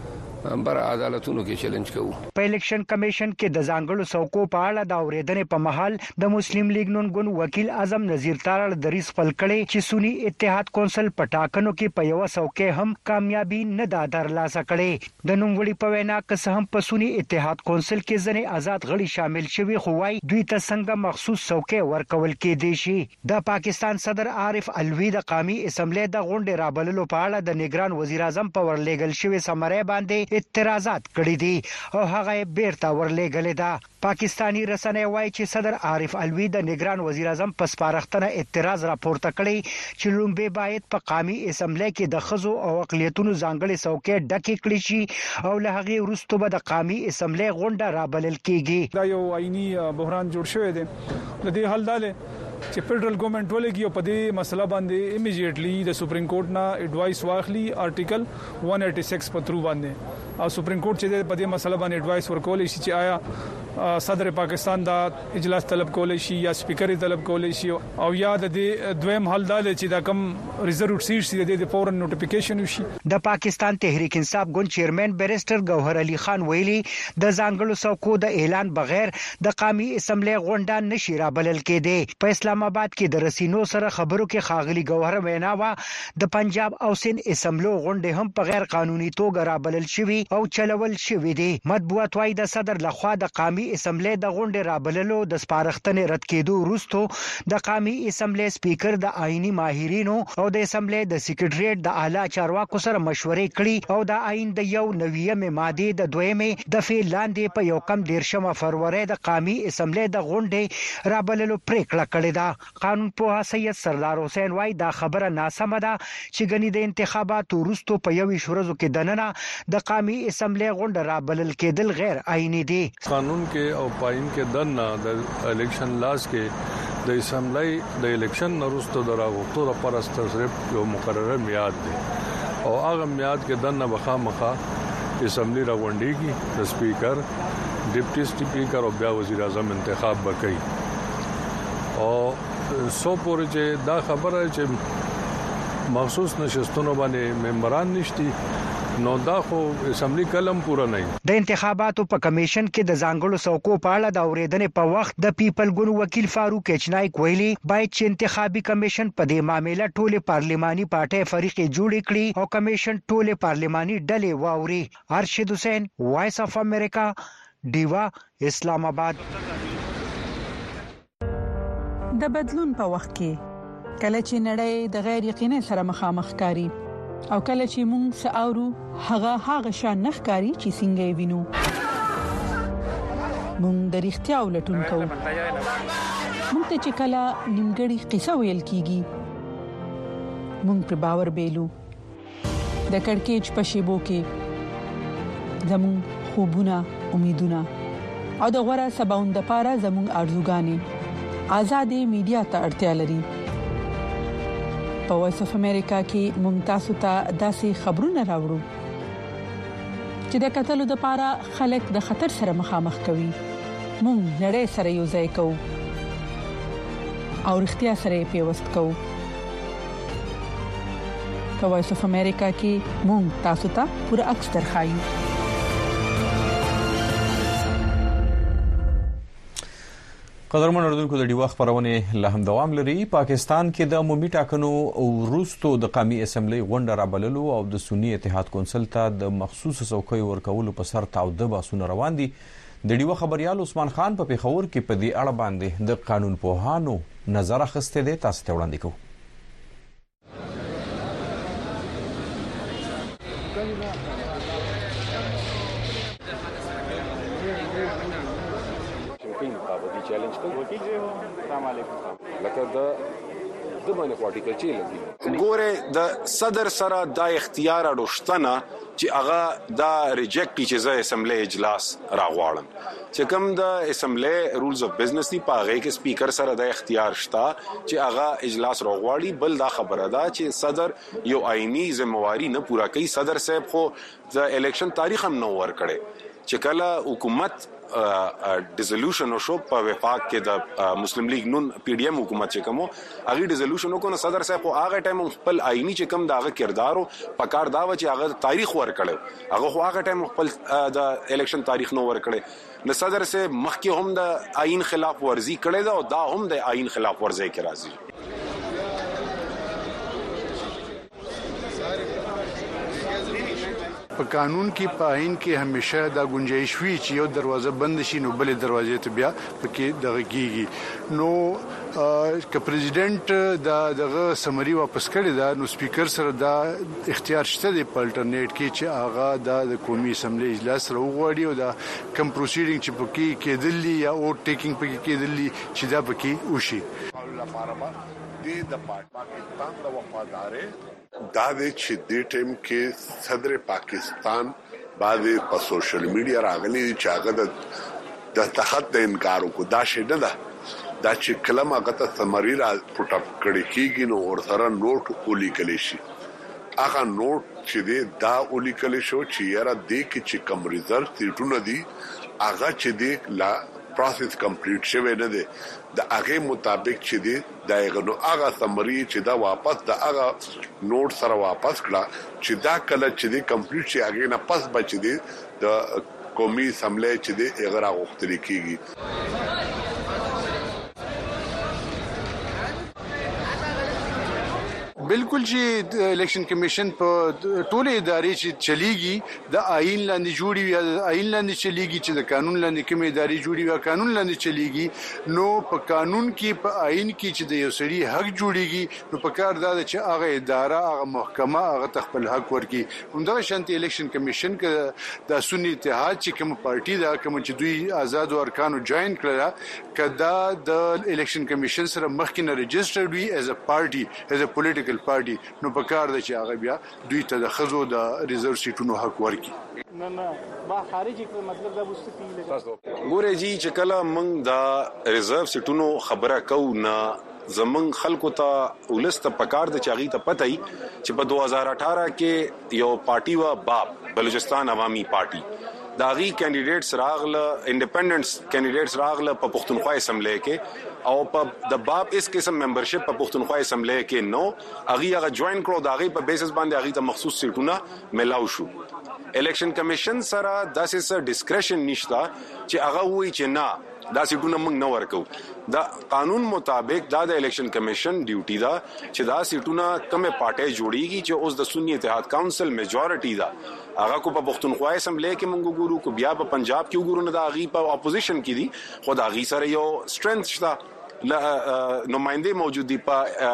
بر عدالتونو کې چیلنج کوو. په الیکشن کمیشن کې د ځانګړو څوکو په اړه د اوریدنې په محل د مسلم لیگ نون ګوند وکیل اعظم نذیر تارړ دریس خپل کړي چې سنی اتحاد کونسل په ټاکنو کې په یو څوکۍ هم کامیابی نه دا ترلاسه کړي. د نوموړي په وینا که هم په سنی اتحاد کونسل کې ځنې آزاد غړي شامل شوي خو وايي دوی ته څنګه مخصوص څوکۍ ورکول کېدې شي. د پاکستان صدر عارف الوی د قومي اسمبلی د غونډې رابللو په اړه د نگران وزیر اعظم په ورلېګل شوی سمری باندې اعتراضات کړي دي او هغه بیرته ورلېګلې ده. پاکستانی رسنۍ وایي چې صدر عارف الوی د نگران وزیر اعظم په سپارښتنه اعتراض راپورته کړی چې لومبي باید په قومي اسمبلی کې د خزو او اقلیتونو ځانګړي څوکۍ ډکې کړي شي او له هغه وروسته به د قومي اسمبلی غونډه رابلل کیږي. دا یو آئینی بحران جوړ شوی دی. د دې حل داله چې فدرل ګورنمنت ولګي او په دې مسله باندې امیډیټلی د سپریم کورټ نه اډوایس واخلي آرټیکل ایک سو چھیاسي په ترو باندې او سپریم کورټ چې په دې مسله باندې اډوایس ورکول شي چې آیا صدر پاکستان دا اجلاس طلب کول شي یا سپیکر طلب کول شي او یا د دې دویم حل دال چې دا کم ریزرو سیټ سي د فورن نوټیفیکیشن وشي. د پاکستان تحریک انصاف ګوند چیرمن بیرسټر گوهر علي خان ویلي د ځانګړو څوکو د اعلان بغیر د قومي اسمبلی غونډه نشي رابلل کېده. په اسلام آباد کې د رسینو سره خبرو کې خاغلی گوهر وینا وا د پنجاب او سند اسمبلو غونډه هم په غیر قانوني توګه رابلل شوی او چلول شوی دی. مطبوعات وايي د صدر لخوا د قومي اسمبلی د غونډې رابللو د سپارښتنې رد کېدو وروسته د قومي اسمبلی سپیکر د آئینی ماهرینو او د اسمبلی د سیکریټریټ د اعلی چارواکو سره مشورې کړي او د آئین د یو نویمه ماده د دویمه دفعه لاندې په یو کم دیرشمه فروری د قومي اسمبلی د غونډې رابللو پریکړه کړې ده. قانون پوها سید سردار حسین وايي دا خبره ناسمه ده چې غني د انتخاباتو وروسته په یوې شورزو کې دننه د قومي اسمبلی غونډه رابلل کېدل غیر آئینی دي. قانون کې او پاین کې دنه د الیکشن لاس کې د اسمبلی د الیکشن وروسته دراغوتو لپاره صرف یو مقرره میعاد دی او هغه میعاد کې دنه بخامخه اسمبلی راغونډيږي د سپیکر ډیپټي سپیکر او بیا وزیر اعظم انتخاب وکړي او سو پورې چې دا خبره چې مخصوص نشستونو باندې ممبران نشتی نو دا خو اسمبلی کلم پورا نه. د انتخاباتو په کمیشن کې د ځانګړو څوکو په اړه د اوریدنې په وخت د پیپل ګوند وکیل فاروق اچنایک ویلي باید چې انتخابي کمیشن په دې معاملې ټوله پارلماني پارټي فریقې جوړې کړي او کمیشن ټوله پارلماني ډلې واوري. ارشد حسین وایس اف امریکا دیوا اسلام آباد. د بدلون په وخت کې کله چې نړۍ د غیر یقیني سره مخامخ کاری او کله چې موږ ساورو هغه هغه شان نخکاری چې څنګه وینو موږ د اړتیا ولټون کوو. موږ ته چې کله نیمګړی قصه ویل کیږي موږ پر باور بیلو. د کڑکېچ په شیبو کې زموږ خوبونه امیدونه او د غوړه سباوند لپاره زموږ ارزوګانې آزادې میډیا ته اړتیا لري. په وایس اف امریکا کې ممتاز ته داسې خبرونه راوړو چې د قتل د لپاره خلک د خطر سره مخامخ کوي. مونږ نړۍ سره یو ځای کوو او اړتیا سره پیوست کوو. په وایس اف امریکا کې مونږ تاسو ته پوره عکس درخایو. قدرمن اردوونکو د ډیوا خبرونه له هم دوام لري. پاکستان کې د عمومي ټاکنو وروسته د قومي اسمبلی غونډه رابللو او د سنی اتحاد کونسل ته د مخصوص څوکۍ ورکولو په سر تاوده باسونه روان دي. د ډیوا خبريال عثمان خان په پیښور کې په دې اړه باندې د قانون پوهانو نظر اخیسته دي. تاسو ته وړاندې کوو. چیلنج کوي وکیل دی. السلام علیکم. لکه د د باندې کوارټیکل چي لګي ګوره د صدر سره د اختیار اډوشتنه چې هغه دا ریجیکټ چې زه اسمبلی اجلاس راغواړم چې کوم د اسمبلی رولز اف بزنس دی پاغه کې سپیکر سره د اختیار شته چې هغه اجلاس راغواړي بل دا خبره ده چې صدر یو آئینی ذمہواری نه پورا کوي صدر صاحب خو د الیکشن تاریخ هم نو ور کړي چې کله حکومت ډیزولوشن شو په وفاق کې د مسلم لیگ نون پی ډی ایم حکومت چې کومو هغه ډیزولوشن کو نه صدر صاحب هغه ټایم خپل آئینی چې کوم داغه کردارو پکار دا و چې هغه تاریخ ور کړو هغه خو هغه ټایم خپل د الیکشن تاریخ نو ور کړي نو صدر سے مخکې هم د آئین خلاف ورزي کړي دا او دا هم د آئین خلاف ورزي کې راځي په قانون کې په آئین کې همیشه دا گنجائش وی چې یو دروازه بند شي نو بلې دروازې ته بیا پکې دغه کیږي نو ک پریزیدنت دا دغه سمری واپس کړی دا نو سپیکر سره دا اختیار شته دی په الټرنیټ کې چې هغه د قومي اسمبلی اجلاس راوغوړي او دا کم پروسیډینګ چې پکې کېدلی یا او ټیکینګ پکې کېدلی چې دا پکې وشي د پاکستان د وفادارې دا د چې د ټیم کې صدر پاکستان باندې په سوشل میډیا راغلي چې هغه د تخت د انکار کو دا شیده ده دا چې کلمه غته سمری را پټ اپ کړي کیږي نو ور سره نوٹ ولیکل شي هغه نوٹ چې دا ولیکل شو چې یاره د کې چې کم ریزلټ سیټونه دي هغه چې دی لا پروسس کمپلیټ شوی نه دی د هغه مطابق چې دی دا غنو هغه سمری چې دا واپس د هغه نوٹ سره واپس کړه چې دا کله چې دی کمپلیټ شي هغه نه پس بچ دی د قومي اسمبلی چې دی هغه راغوښتل کیږي بالکل چې الیکشن کمیشن په ټوله ادارې چې چلیږي د آئین لاندې جوړي وي د آئین لاندې چلیږي چې د قانون لاندې کومې ادارې جوړي وي قانون لاندې چلیږي نو په قانون کې په آئین کې چې د یو سړي حق جوړيږي نو په کار دا چې هغه اداره هغه محکمه هغه خپل حق ورکي همدغه شانتي الیکشن کمیشن کې د سنی اتحاد چې کوم پارټي دا کوم چې دوی آزاد ارکانو جوائن کړل کدا د الیکشن کمیشن سره مخکې ريجسترډ وي ایز ا پارټي ایز ا پولیټیکل پارټي نو په کار د چې هغه بیا دوی ته د خزو د ریزرو سیټونو حق ورکي نه نه با خارجي مطلب دا وسته پیله ګوره جی چې کله موږ د ریزرو سیټونو خبره کوو نه زمون خلکو ته ولست پکار د چاغي ته پته ای چې په دو هزار اٹھارہ کې یو پارټي وا باب بلوچستان عوامي پارټي داغي کینډیډیټس راغله انډیپندنس کینډیډیټس راغله په پښتونخوا اسمبلی کې او په د باب اس قسم ممبرشپ په پښتونخوا اسمبلی کې نو اغي هغه جوائن کړو داغي په بیسس باندې اغي ته مخصوص سیټونه ملاو شو الیکشن کمیشن سره داسې ډیسکریشن نشتا چې هغه وایي چې نه دا سیټونه موږ نه ورکو دا قانون مطابق دا د الیکشن کمیشن ډیوټي دا چې دا سیټونه کومه پارټي جوړیږي چې اوس د سنی اتحاد کونسل میجورټي دا هغه کو په پښتونخوا اسمبلی کې موږ ګورو کو بیا په پنجاب کې ګورو نه دا غي په اپوزیشن کې دي خو دا غي سره یو سترنث شته نمائندے موجود دي په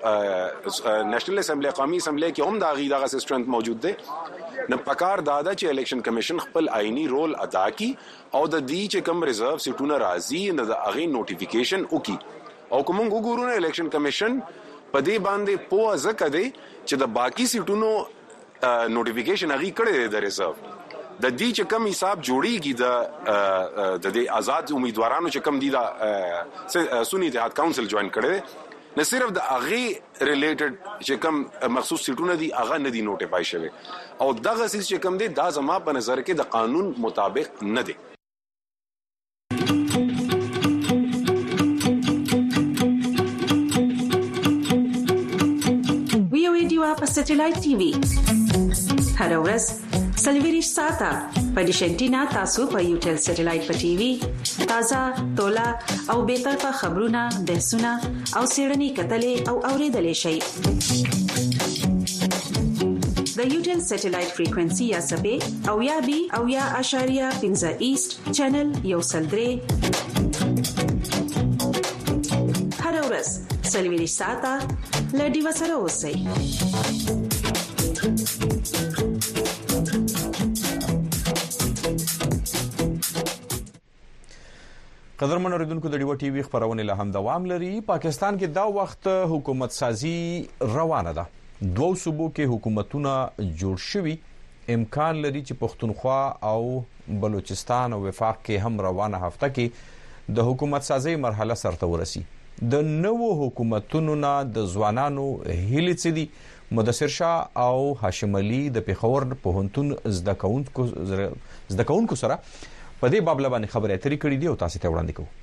نېشنل اسمبلی قومي اسمبلی کې هم دا غي دغه سترنث موجود دي نه پکار دادا چې الیکشن کمیشن خپل آئینی رول ادا کی او د دې چې کم ریزرو سیټونه راځي نه د اغه نوټیفیکیشن وکي او کوم وګورو نه الیکشن کمیشن په دې باندې پوه ځکه دی چې د باقی سیټونو نوټیفیکیشن اغه کړي د ریزرو د دې چې کم حساب جوړیږي د د دې آزاد امیدوارانو چې کم دي دا سنی اتحاد کونسل جوائن کړي نه صرف د اغه ریلیټډ چې کم مخصوص سیټونه دي اغه نه دي نوټیفای شوی او دغه سیس چې کم دي دا زما په نظر کې د قانون مطابق نه دي وی او ډیوا په سټلایټ ټي وي هر ورځ سلویریش ساته په ډیشنټینا تاسو په یوټل سټلایټ په ټي وي تازه تولا او به طرفه خبرونه بحثونه او سیړنی کتلې او اوریدلې شي د یوټل سټلایټ فریکوئنسي یا سبې او یا بي او یا اشاریه پنځه ایست چینل یو سلدري هر ورځ سلویریش ساته لډي وسره اوسئ قدرمن اوریدونکو د ډیو ټي وی خبرونه له هم دوام لري. پاکستان کې دا وخت حکومت سازي روانه ده. دوه صوبو کې حکومتونه جوړ شوي، امکان لري چې پښتونخوا او بلوچستان او وفاق کې هم روانه هفته کې د حکومت سازي مرحله سرته ورسي. د نوو حکومتونو نه د ځوانانو هیلې څه دي؟ مدثر شاه او هاشم علي د پیښور پوهنتون زده کوونکو زده کوونکو سره په دې باب باندې خبرې اترې کړې دي او تاسو ته وړاندې کوو.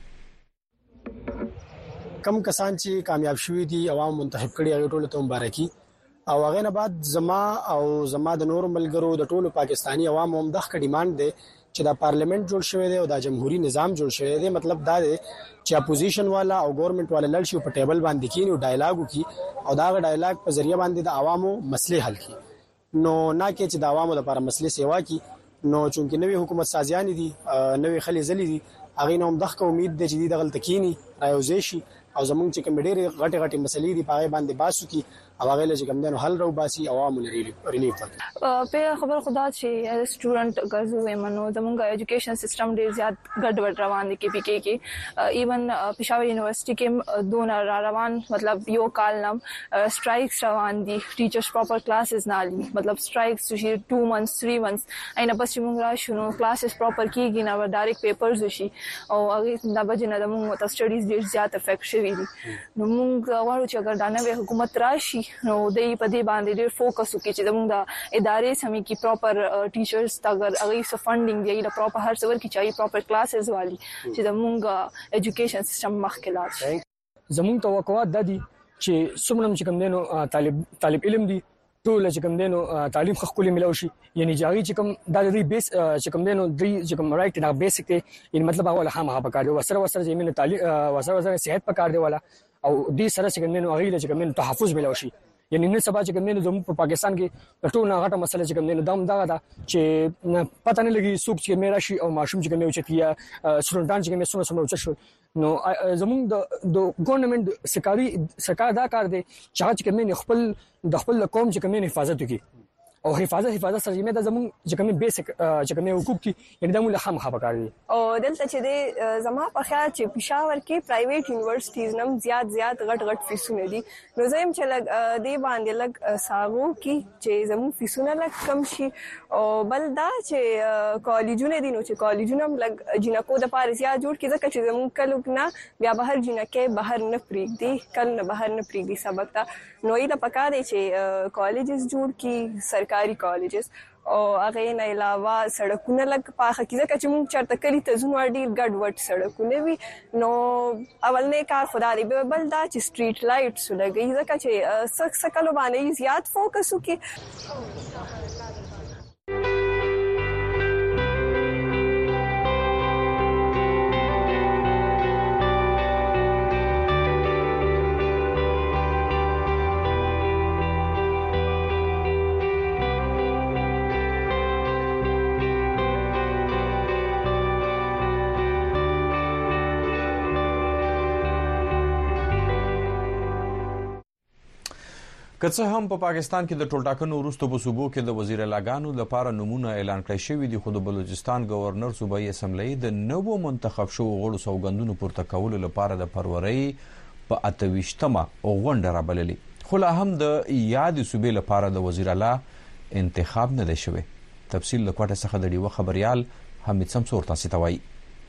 کم کسان چې کامیاب شوي دي عوام منتخب کړي هغه ټول ته مبارکي او هغه نه بعد زما او زما د نور ملګرو د ټولو پاکستانی عوام هم دغه ډیماند دي چې دا پارلیمنت جوړ شوی دی او دا جمهوریت نظام جوړ شوی دی. مطلب دا دی چې اپوزیشن والا او ګورنمنت والا لړ شي په ټیبل باندې کینی او ډایلاګ وکي او دا ډایلاګ په ذریعہ باندې د عوامو مسلې حل کړي، نو نه کې چې د عوامو لپاره مسلې سیوا کړي. نو چونکه نوې حکومت سازیان دي، نوې خلې زلي دي، هغه نو هم دغه امید دي چې د غلط کینی راوځي شي او زمونږ چې کوم ډېر غټه غټه مسلې دي په باندې باسو کی او هغه له کوم دنو حل راو باسي عوام ریلیف ریلیف په خبر خدا چې سټوډنټ ګرځو ومنو زمونږ ایجوکیشن سیستم ډېر زیات ګډوډ روان دي کې پی کې کې ایون پېښور یونیورسيټي کې دون را روان مطلب یو کال نام سټرایکس روان دي، ټیچرز پراپر کلاسز نه لري، مطلب سټرایکس چې two months three months اینه پس موږ را شنو کلاسز پراپر کیږي نه ډایرکټ پیپرز وشي او هغه د بجنه د موږ ته سټډیز ډېر زیات افیکټ شوي دي. نو موږ غواړو چې اگر دا نوې حکومت راشي نو د په دې باندې ډېر فوکس وکړي چې زموږ د ادارې سمې کې پراپر ټیچرز ته اگر هغه څه فندینګ دی د پراپر هر څه ورکړي چې هغه پراپر کلاسز والی چې زموږ ایجوکیشن سیستم مخکې لاړ شي. زموږ توقعات د دي چې څومره چې کوم دینو طالب طالب علم دي ټول چې کوم دینو تعلیم خو کولې ملو شي، یعنی جاري چې کوم د دې بیس چې کوم دینو د چې کوم رائټ نه بیسیک دی، یعنی مطلب هغه هم هغه پکاره وسره وسره چې مینه تعلیم وسره وسره صحت پکاره دی ولا او دې سره چې کوم دینو هغه چې کوم تحفظ ملو شي. یعنی نن سبا چې کوم دینو زموږ په پاکستان کې ټول نه غټه مسله چې کوم دینو دم دغه دا چې پته نه لګي څوک چې میرا شي او ماشوم چې کوم یو چتیا سټوډنټان چې کوم سونه سونه وچ شو. نو زموږ د د ګورنمنت سرکاري سرکار دا کار دی چې کوم خپل د خپل قوم چې کوم حفاظت وکړي او حفاظت حفاظت سره یې د زموږ چې کوم بیسیک چې کوم حقوق دي یعنی د موږ هم خبر کړی او دلته چې د زما په خیال چې پېښور کې پرایویټ یونیورسيټیز نم زیات زیات غټ غټ فیسونه دي، نو زم چې لګ دې باندې لګ ساغو کې چې زموږ فیسونه لګ کم شي او بل دا چې کالجونه دي نو چې کالجونه لګ جنکو د پاره زیات جوړ کې ځکه چې زموږ کلو نه بیا بهر جنکه بهر نه پریږدي کل نه بهر نه پریږدي سبق ته، نو یې د پکاره چې کالجز جوړ کی سرکاري کالجز او هغه نه علاوه سړکونه لګ پاخه کیږي چې موږ چرته کلی ته زونو ډیر ګډ وډ سړکونه وي. نو اول نه کار خدای دی بل دا چې سټریټ لایټس لګي ځکه چې سک سکلو باندې زیات فوکس وکي. که څه هم په پاکستان کې د ټولټاکنو وروسته په صوبو کې د وزیر اعلیګانو لپاره نمونه اعلان کړی شوی دی، خو د بلوچستان گورنر صوبایي اسمبلی د نوو منتخب شو غړو سوګندونو پورته کولو لپاره د فروری په اتويشتمه غونډه رابللې، خو لا هم د یاد صوبې لپاره د وزیر اعلی انتخاب نه دی شوی. تفصیل له کوټه څخه د ډیو خبريال حمید سمسور تاسو ته وایي.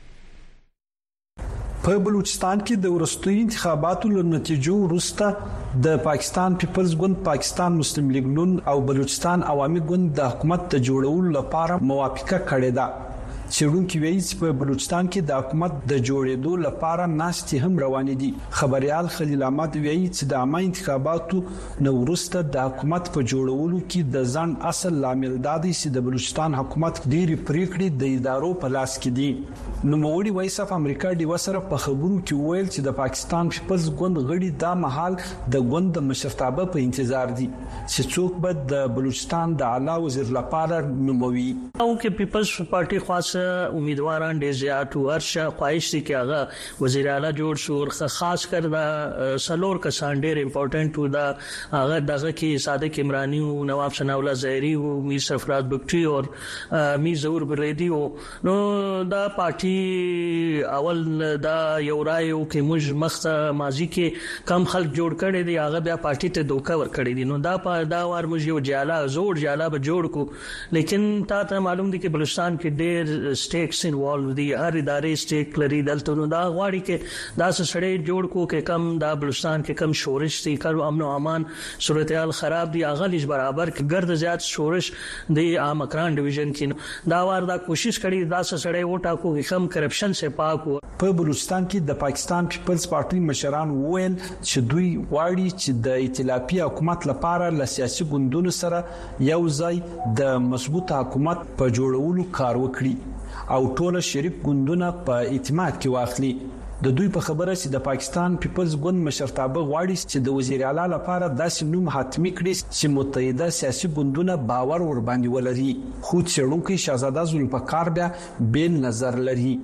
په بلوچستان کې د ورستوي انتخاباتو له نتیجو وروسته د پاکستان پیپلز ګوند، پاکستان مسلم لیگ نون او بلوچستان عوامي ګوند د حکومت د جوړولو لپاره موافقه کړې ده. چېرونکو وایي چې په بلوچستان کې د حکومت د جوړېدو لپاره ناستې هم روانې دي. خبريال خلیل احمد وایي چې د عامه انتخاباتو نو وروسته د حکومت په جوړولو کې د ځان اصل لامل دادی چې د بلوچستان حکومت ډېری پریکړې د ادارو په لاس کې دي. نو موړي وایس اف امریکا دی وسره په خبرو کې ویل چې د پاکستان پیپلز ګوند غړي د محل د ګوند د مشرتابه په انتظار دي چې څوک به د بلوچستان د اعلی وزیر لپاره نوموي. او کې پیپلز پارټي خاصه امیدواران ډیر زیات ورشه خواهش دي چې هغه وزیر اعلی جوړ شو، خاص کر د سلور کسان ډیر امپورټنٹ و دا هغه دغه کې صادق عمرانی او نواب ثناء الله ظاهری او میر سرفراز بگٹی او میر ظهور بریدی او نو دا پارټي چې اول دا یو رایو کې موږ مخته ماضی کې کم خلک جوړ کړي دي هغه بیا پارټي ته دوکا ور کړی دي نو دا په دا وار موږ یو جالا زوړ جالا به جوړ کو لیکن تا ته معلوم دي چې بلوچستان کې ډېر سټیکس انوالو دي هر ادارې سټیک لري دلته نو دا غواړي کې دا سړی جوړ کو کې کم دا بلوچستان کې کم شورش دي کم امن او امان صورتحال خراب دي هغه لږ برابر کې ګرد زیات شورش دی عام کران ډیویژن کې دا وار دا کوشش کړي دا سړی وټا کو کم کرپشن سے پاک وو په بلوچستان کې د پاکستان پیپلز پارټي مشران وویل چې دوی واړي چې د ائتلافي حکومت لپاره له سیاسي ګوندونو سره یو ځای د مضبوط حکومت په جوړولو کار وکړي او ټول شریک ګوندونه په اعتماد کې واخلي د دوی په خبره چې د پاکستان پیپلز ګوند مشرتابه غواړي چې د وزیر اعلی لپاره داسې نوم حتمی کړي چې متحده سیاسي ګوندونه باور ور باندې ولري خو څېړونکو شاهزاده ذوالفقار بیا بیل نظر لري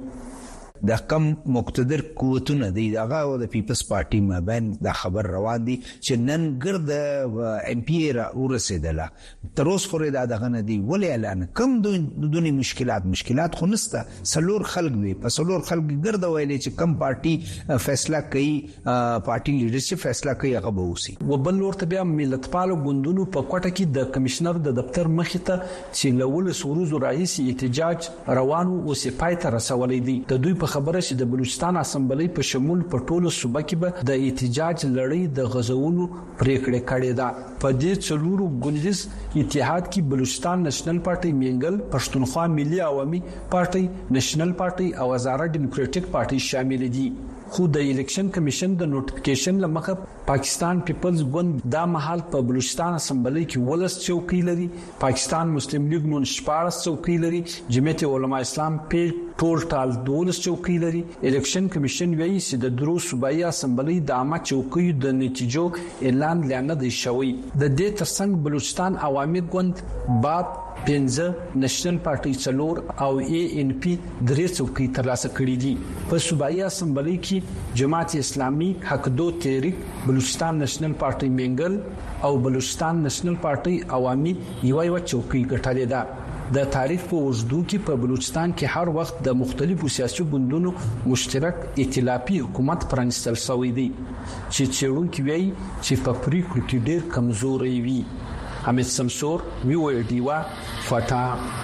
د کم مقتدر قوتونه دی دغه او د پیپلز پارټي مابین د خبر روان دي چې نن ګرد ام پی را ورسېدله تر اوسه پورې دا دغه نه دی ولې اعلان کم د دونی مشکلات مشکلات خو نسته سلور خلک دی په سلور خلک ګرد ویلې چې کم پارټي فیصله کوي پارټي لیډرشپ فیصله کوي هغه به وسی وبل ورته بیا ملتپالو ګوندونو په کوټه کې د کمشنر د دفتر مخې ته چې لول سوروز رئیس احتجاج روانو او سپای ته رسولې دي د دوی په خبره چې د بلوچستان اسمبلی په شمول په ټولو صوبه کې به د احتجاج لړۍ د غزولو پریکړه کړې ده په دې څلورو ګوندیز اتحاد کې بلوچستان نېشنل پارټي مینګل پښتونخوا ملي عوامي پارټي نېشنل پارټي او هزاره ډیموکراټک پارټي شامل دي خو د الیکشن کمیشن د نوټیفیکیشن لمخه پاکستان پیپلز ګوند دا مهال په بلوچستان اسمبلی کې ولس چوکۍ لري پاکستان مسلم لیگ نون شپارس چوکۍ لري جمعیت علماء اسلام په ټول ټال دولس چوکۍ لري الیکشن کمیشن وایي چې د درو صوبایي اسمبلی د عامه چوکۍ د نتیجو اعلان لانه دی شوی د دې ترڅنګ بلوچستان عوامي ګوند باب پنځه نېشنل پارټي څلور او ای ان پی درې څوکۍ ترلاسه کړې دي په صوبایي اسمبلی کې جماعت اسلامي حق دو تحریک بلوچستان نېشنل پارټي مینګل او بلوچستان نېشنل پارټي عوامي یو یو چوکۍ ګټلې ده د تاریخ په اوږدو کې په بلوچستان کې هر وخت د مختلفو سیاسي ګوندونو مشترک ائتلافي حکومت پرانستل شوی دی چې څېړونکي وایي چې په پریکړو کې ډېر کمزوري وي حمید سمسور وی او ډیوا فتا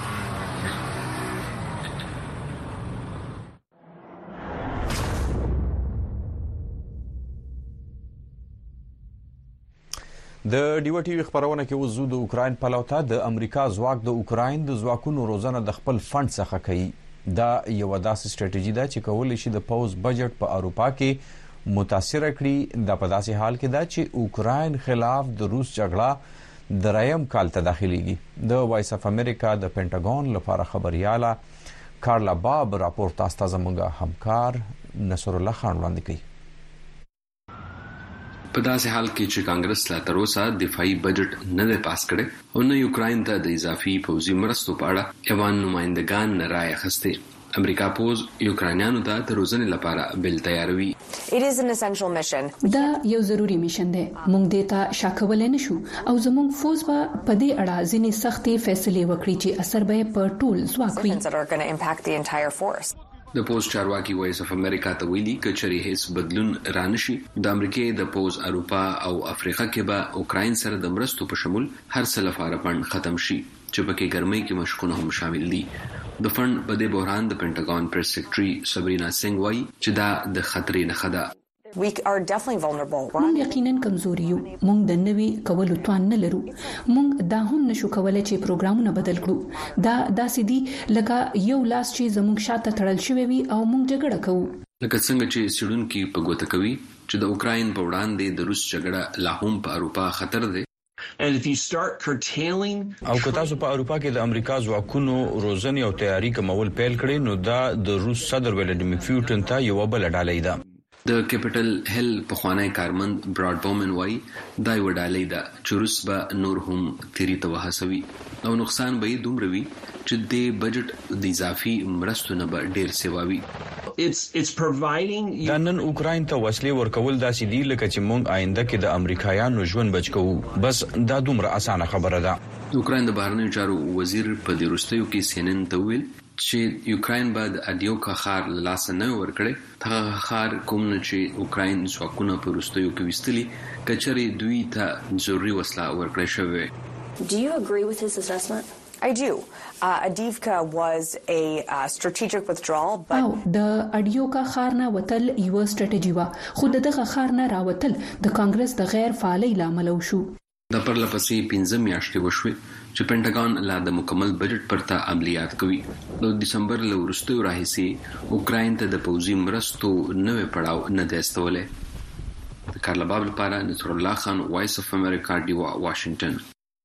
د ډیو ټي وی خبرونه کې وزو د اوکرين پلوته د امریکا ځواک د اوکرين د ځواکونو روزنه د خپل فند څخه کوي دا یو داسې ستراتیژي ده چې کولای شي د پوز بجټ په اروپا کې متاثر کړي د په داسې حال کې ده چې اوکرين خلاف د روس جګړه درایم کال ته داخليږي د وایس اف امریکا د پینټاګون لپاره خبرياله کارلا باب راپور تاسو زموږه همکار نصر الله خان وړاندې کوي په داسې حال کې چې کانګرس لا تر اوسه دفاعي بجټ نه دی پاس کړی او نه یوکرين ته د اضافي پوځي مرستو په اړه ایوان نمائندگان نه رائے اخیسته امریکا پوز یوکرانیانو ته د روزنې لپاره بل تیاروي دا یو ضروری میشن دی موږ دیتا شاکول نه شو او زموږ فوز به په دې اړه ځینې سختي فیصله وکړي چې اثر به په ټول ځواک وي د پوز چارواکي وایس اف امریکا ته ویلي کچري هیڅ بدلون رانشي د امریکای د پوز اروپا او افریقا کې به اوکرين سره د مرستو په شمول هر څه لپاره پند ختم شي چې پکې ګرمۍ کې مشکونه هم شامل دي د فند په دې بحران د پینټاګون پریس سیکریټري سبرینا سنگ وایي چې دا د خطرې نه خده We are definitely vulnerable. موږ یقینا کمزوري یو موږ د نوي کولو توان نه لرو موږ دا هم نشو کولای چې پروګرامونه بدل کړو دا داسې دي لکه یو لاس چې زموږ شاته تړل شوی وي او موږ جګړه کوو لکه څنګه چې سړونکو په ګوته کوي چې د اوکرين په وړاندې د روس جګړه لا هم په اروپا خطر دی And if you start curtailing او که تاسو په اروپا کې د امریکا ځواکونو روزنې او تیاری کومول پیل کړي نو دا د روس صدر ولادیمیر پوتین ته یو بل ډالۍ ده د کیپټل هیل په خوانی کارمند براډ بومن وای دا یو ډالۍ ده چې روس به نور هم تیری ته وهڅوي او نقصان به یې دومره وي چې د بجټ د اضافي مرستو نه به ډیر سیواوي it's it's providing دا نن اوکرين ته وسلې ورکول داسې دي لکه چې مونږ آینده کې د امریکایانو ژوند بچ کوو بس دا دومره اسانه خبره ده د اوکرين د بهرنیو چارو وزیر په دې وروستیو کې سینن ته ویل چې یوکرين بعد ادیوکا خار لاس نه ورکړي هغه خار کوم نه چې یوکرين ځواکونه په وروستیو کې وستلي کچري دوی ته ضروري وسله ورکړې شوې. Do you agree with his assessment? I do. Uh, Avdiivka was a uh, strategic withdrawal, but او د اډیوکا خارنه وتل یو ستراتیژي وا خو دغه خارنه راوتل د کانګرس د غیر فعالي لامل شو. د پرلپسې پنځه میاشتې وشوي چې پینټاګون لا د مکمل بجټ پرته عملیات کوي. د دسمبر له وروسته راهیسي اوکراین ته د پوځي مرستو نوې پړاو نه دی استولی. د کارلباب لپاره نصر الله خان، وایس اف امریکا، ډیوا، واشنگټن.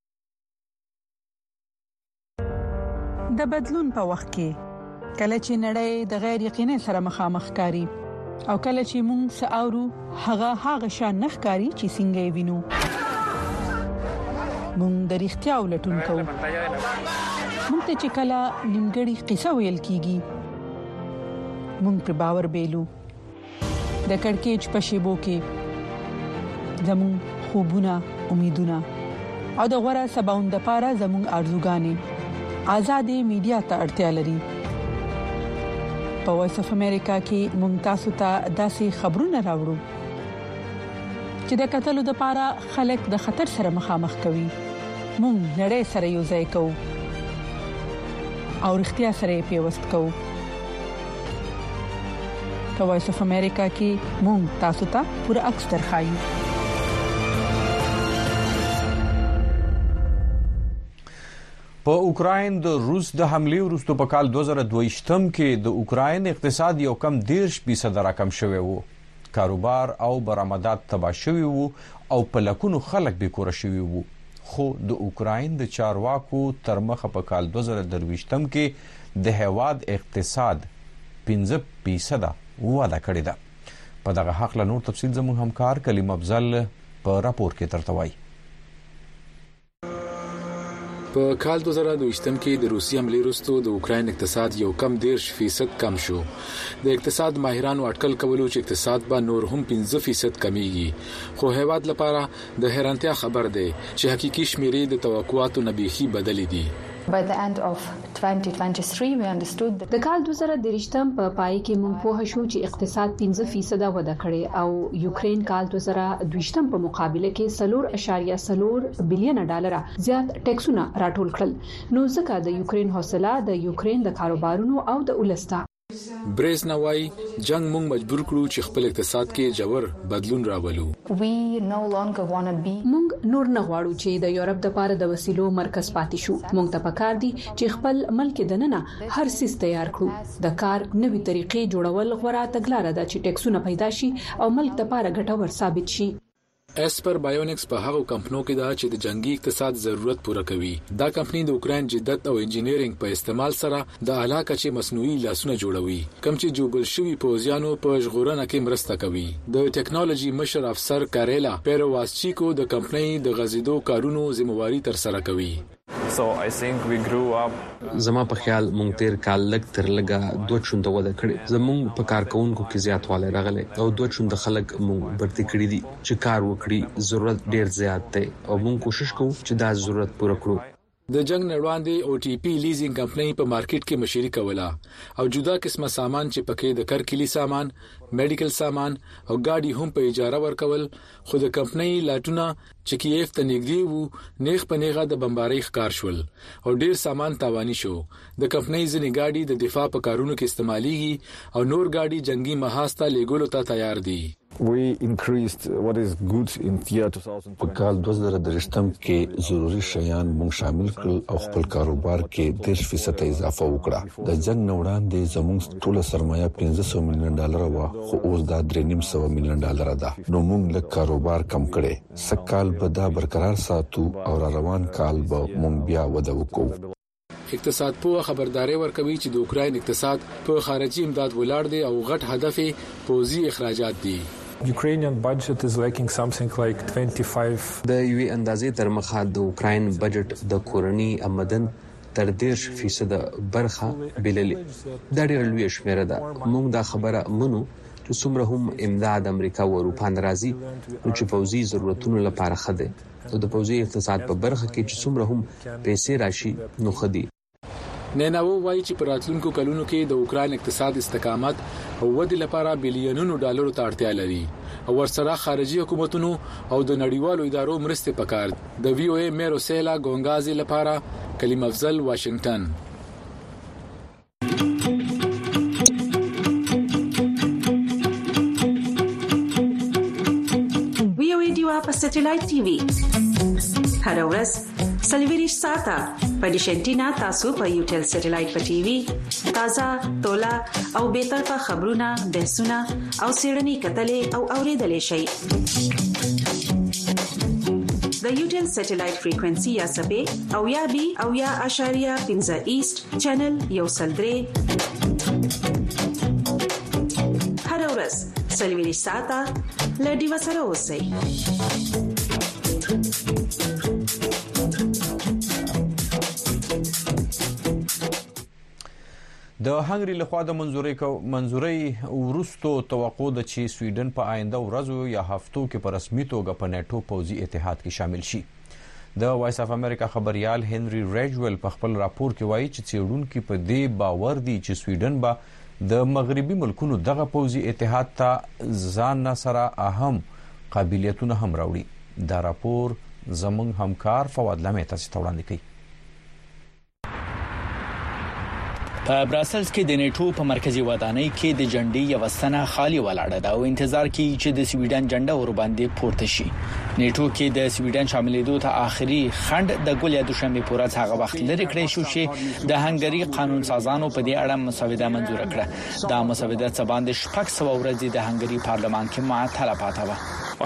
د بدلون په وخت کې کله چې نړۍ د غیر یقیني سره مخامخ کاری او کله چې موږ ساورو هغه هغه شان نخکاری چې څنګه وینو موږ د اړتیا ولټون کوو. موږ ته چې کله نیمګړی قصه ویل کیږي موږ پر باور بیلو. د کڑکېچ په شیبو کې زموږ خوبونه، امیدونه او د غوړه سباوند لپاره زموږ ارزوګانې آزادې میډیا ته اړتیا لري. په وایس اف امریکا کې موږ تاسو ته داسې خبرونه راوړو چې د قتلو د لپاره خلک د خطر سره مخامخ کوي. موږ نړۍ سره یو ځای کوو او اړتیا سره پیوست کوو. په وایس اف امریکا کې موږ تاسو ته پوره عکس درخایو. په اوکراین د روس د حمله وروسته په کال دوه زره دوه شتم کې د اوکراین اقتصاد یو کم ډیر فیصد راکم شوی وو. کاروبار او برآمدات تباه شوی وو او په لکونو خلک به کور شوی وو. خو د اوکراین د چارواکو تر مخه په کال دوه زره دوه شتم کې د هیواد اقتصاد پنځه فیصد وده کړی ده. په دغه حق له نور تفصیل زموږ همکار کلیم افضل په راپور کې ترتوي. په کال دوه زره دوه شتم کې د روسي حمله وروسته د اوکراین اقتصاد یو کم ډیر فیصد کم شو. د اقتصاد ماهرانو اټکل کولو چې اقتصاد به نور هم پنځه فیصد کمیږي. خو هیواد لپاره د حیرانتیا خبر دی چې حقيقي شمیرې د توقعاتو نه بیخي بدلې دي. By the end of twenty twenty-three we understood that د کال دوه زره دوه شتم په پای کې موږ پوه شو چې اقتصاد پنځه فیصد وده کړې او یوکرين کال دوه زره دوه شتم په مقابله کې صفر اشاریه صفر بلین ډالر زیات ټیکسونه راټول کړل. نو ځکه د یوکرين حوصله د یوکرين د کاروبارونو او د ولستا بریزنوای جنگ مونږ مجبور کړو چې خپل اقتصاد کې جوړ بدلون راولو. We no longer want to be مونږ نور نه غواړو چې د یورپ د پاره د وسیلو مرکز پاتې شو. مونږ ته پکار دي چې خپل ملک دننه هر څه تیار کړو. د کار نوې طریقې جوړول غوړه تګلاره ده چې ټیکسونه پیدا شي او ملک د پاره ګټور ثابت شي. اسپر بایونکس په هغه کمپنیو کې ده چې د جنگي اقتصاد ضرورت پوره کوي. دا کمپنی د اوکراین جدت او انجینیرینګ په استعمال سره د اعلی کچې مصنوعي لاسونه جوړوي کوم چې جوړل شوی پوزیانو په ژغورنه کې مرسته کوي. د ټیکنالوژي مشر افسر کاریلا پیروواسچیکو د کمپنی د غزیدو کارونو ذمہواری تر سره کوي. So I think we grew up زما په خیال مونږ تیر کال لګ تر لګه دوه چونده وده کړي. زمونږ په کارکونکو کې زیاتوالی راغلی او دوه چونده خلک مونږ برتي کړي دي چې کار وکړي. ضرورت ډیر زیات دی او مونږ کوشش کوو چې دا ضرورت پوره کړو. د جنگ نړوندې او ټي پی لیزینګ کمپنی په مارکیټ کې مشري کوله او جدا قسمه سامان چې پکې د کرکلی سامان، میډیکل سامان او ګاډي هم په اجاره ورکول. خو د کمپنی لاټونه چې کیف ته نږدې وو نیغ په نیغه د بمبارۍ ښکار شول او ډیر سامان تاواني شو. د کمپنی ځینې ګاډي د دفاع په کارونو کې استعماليږي او نور ګاډي جنگي محاذ ته لیږلو ته تیار دي. We increased what is good in year two thousand. په کال دوه زره دوه شتم کې ضروري شیان موږ شامل کړل او خپل کاروبار کې دېرش فیصد اضافه وکړه. د جنگ نه وړاندې زموږ ټول سرمایه پنځه سوه میلیون ډالر و خو اوس دا درې نیم سوه میلیون ډالر ده. نو موږ له کاروبار کم کړي. سکهال به دا برقرار ساتو او را روان کال به موږ بیا وده وکړو. اقتصاد په خبرداري ورکوي چې د اوکراین اقتصاد په خارجي امداد ولاړ دی او غټ هدف یې پوځي اخراجات دي. Ukrainian budget is lacking something like twenty-five د یوې اندازې تر مخه د اوکراین بجټ د کورنی آمدن تر دېرش فیصد برخه بللې. دا ډېر لوی شمیره ده. موږ دا خبره منو چې څومره هم امداد امریکا او اروپا ناراضي نو چې پوځي ضرورتونو لپاره خده او د پوځي اقتصاد په برخه کې چې څومره هم پیسې راشي نو خدي. نیناوو وایي چې په راتلونکو کلونو کې د اوکرين اقتصاد استقامت او ودې لپاره بلینونو ډالرو ته اړتیا لري او ورسره خارجي حکومتونو او د نړیوالو ادارو مرستې پکار. د وی او ای میروسیلا ګونګازي لپاره کلیم افضل، واشنگټن. په سټلایټ ټي وي هر ورځ سلیویریش ساته په ډیشنټینا تاسو په یوټل سټلایټ په ټي وي تازه تولا او به طرفه خبرونه بحثونه او سیړنی کتلې او اوریدلې شي. د یوټل سټلایټ فریکوئنسي یا سبې او یا بي او یا اشاریه پنځه ایست چینل یو سلدري هر ورځ سلیویریش ساته لډي وسره اوسئ. د هنګري لخوا د منځوري منځوري ورستو توقع د چی سویډن په آینده ورځو یا هفتو کې په رسمي توګه په نیټو پوځي اتحاد کې شامل شي. د وایس اف امریکا خبريال هنري ریجول په خپل راپور کې وایي چې څېړونکو په دې باور دي چې سویډن به د مغربي ملکونو دغه پوځي اتحاد ته ځان سره اهم قابلیتونه هم راوړي. دا راپور زموږ همکار فواد لمه تاسو ته وړاندې کوي. په براسلز کې د نیټو په مرکزی ودانۍ کې د جنډې یو سنه خالی ولاړه ده او انتظار کوي چې د سویډن جنډه ور باندې پورته شي. نیټو کې د سویډن شاملېدو ته آخري خند د ګول یا دوشنبه پورز هغه وخت لري کړی شو چې د هنګري قانون سازانو په دې اړه مسوده منزور کړه. دا مسوده څه باندې شپږ سو ورځې د هنګري پارلمان کې معطله پاتې و. د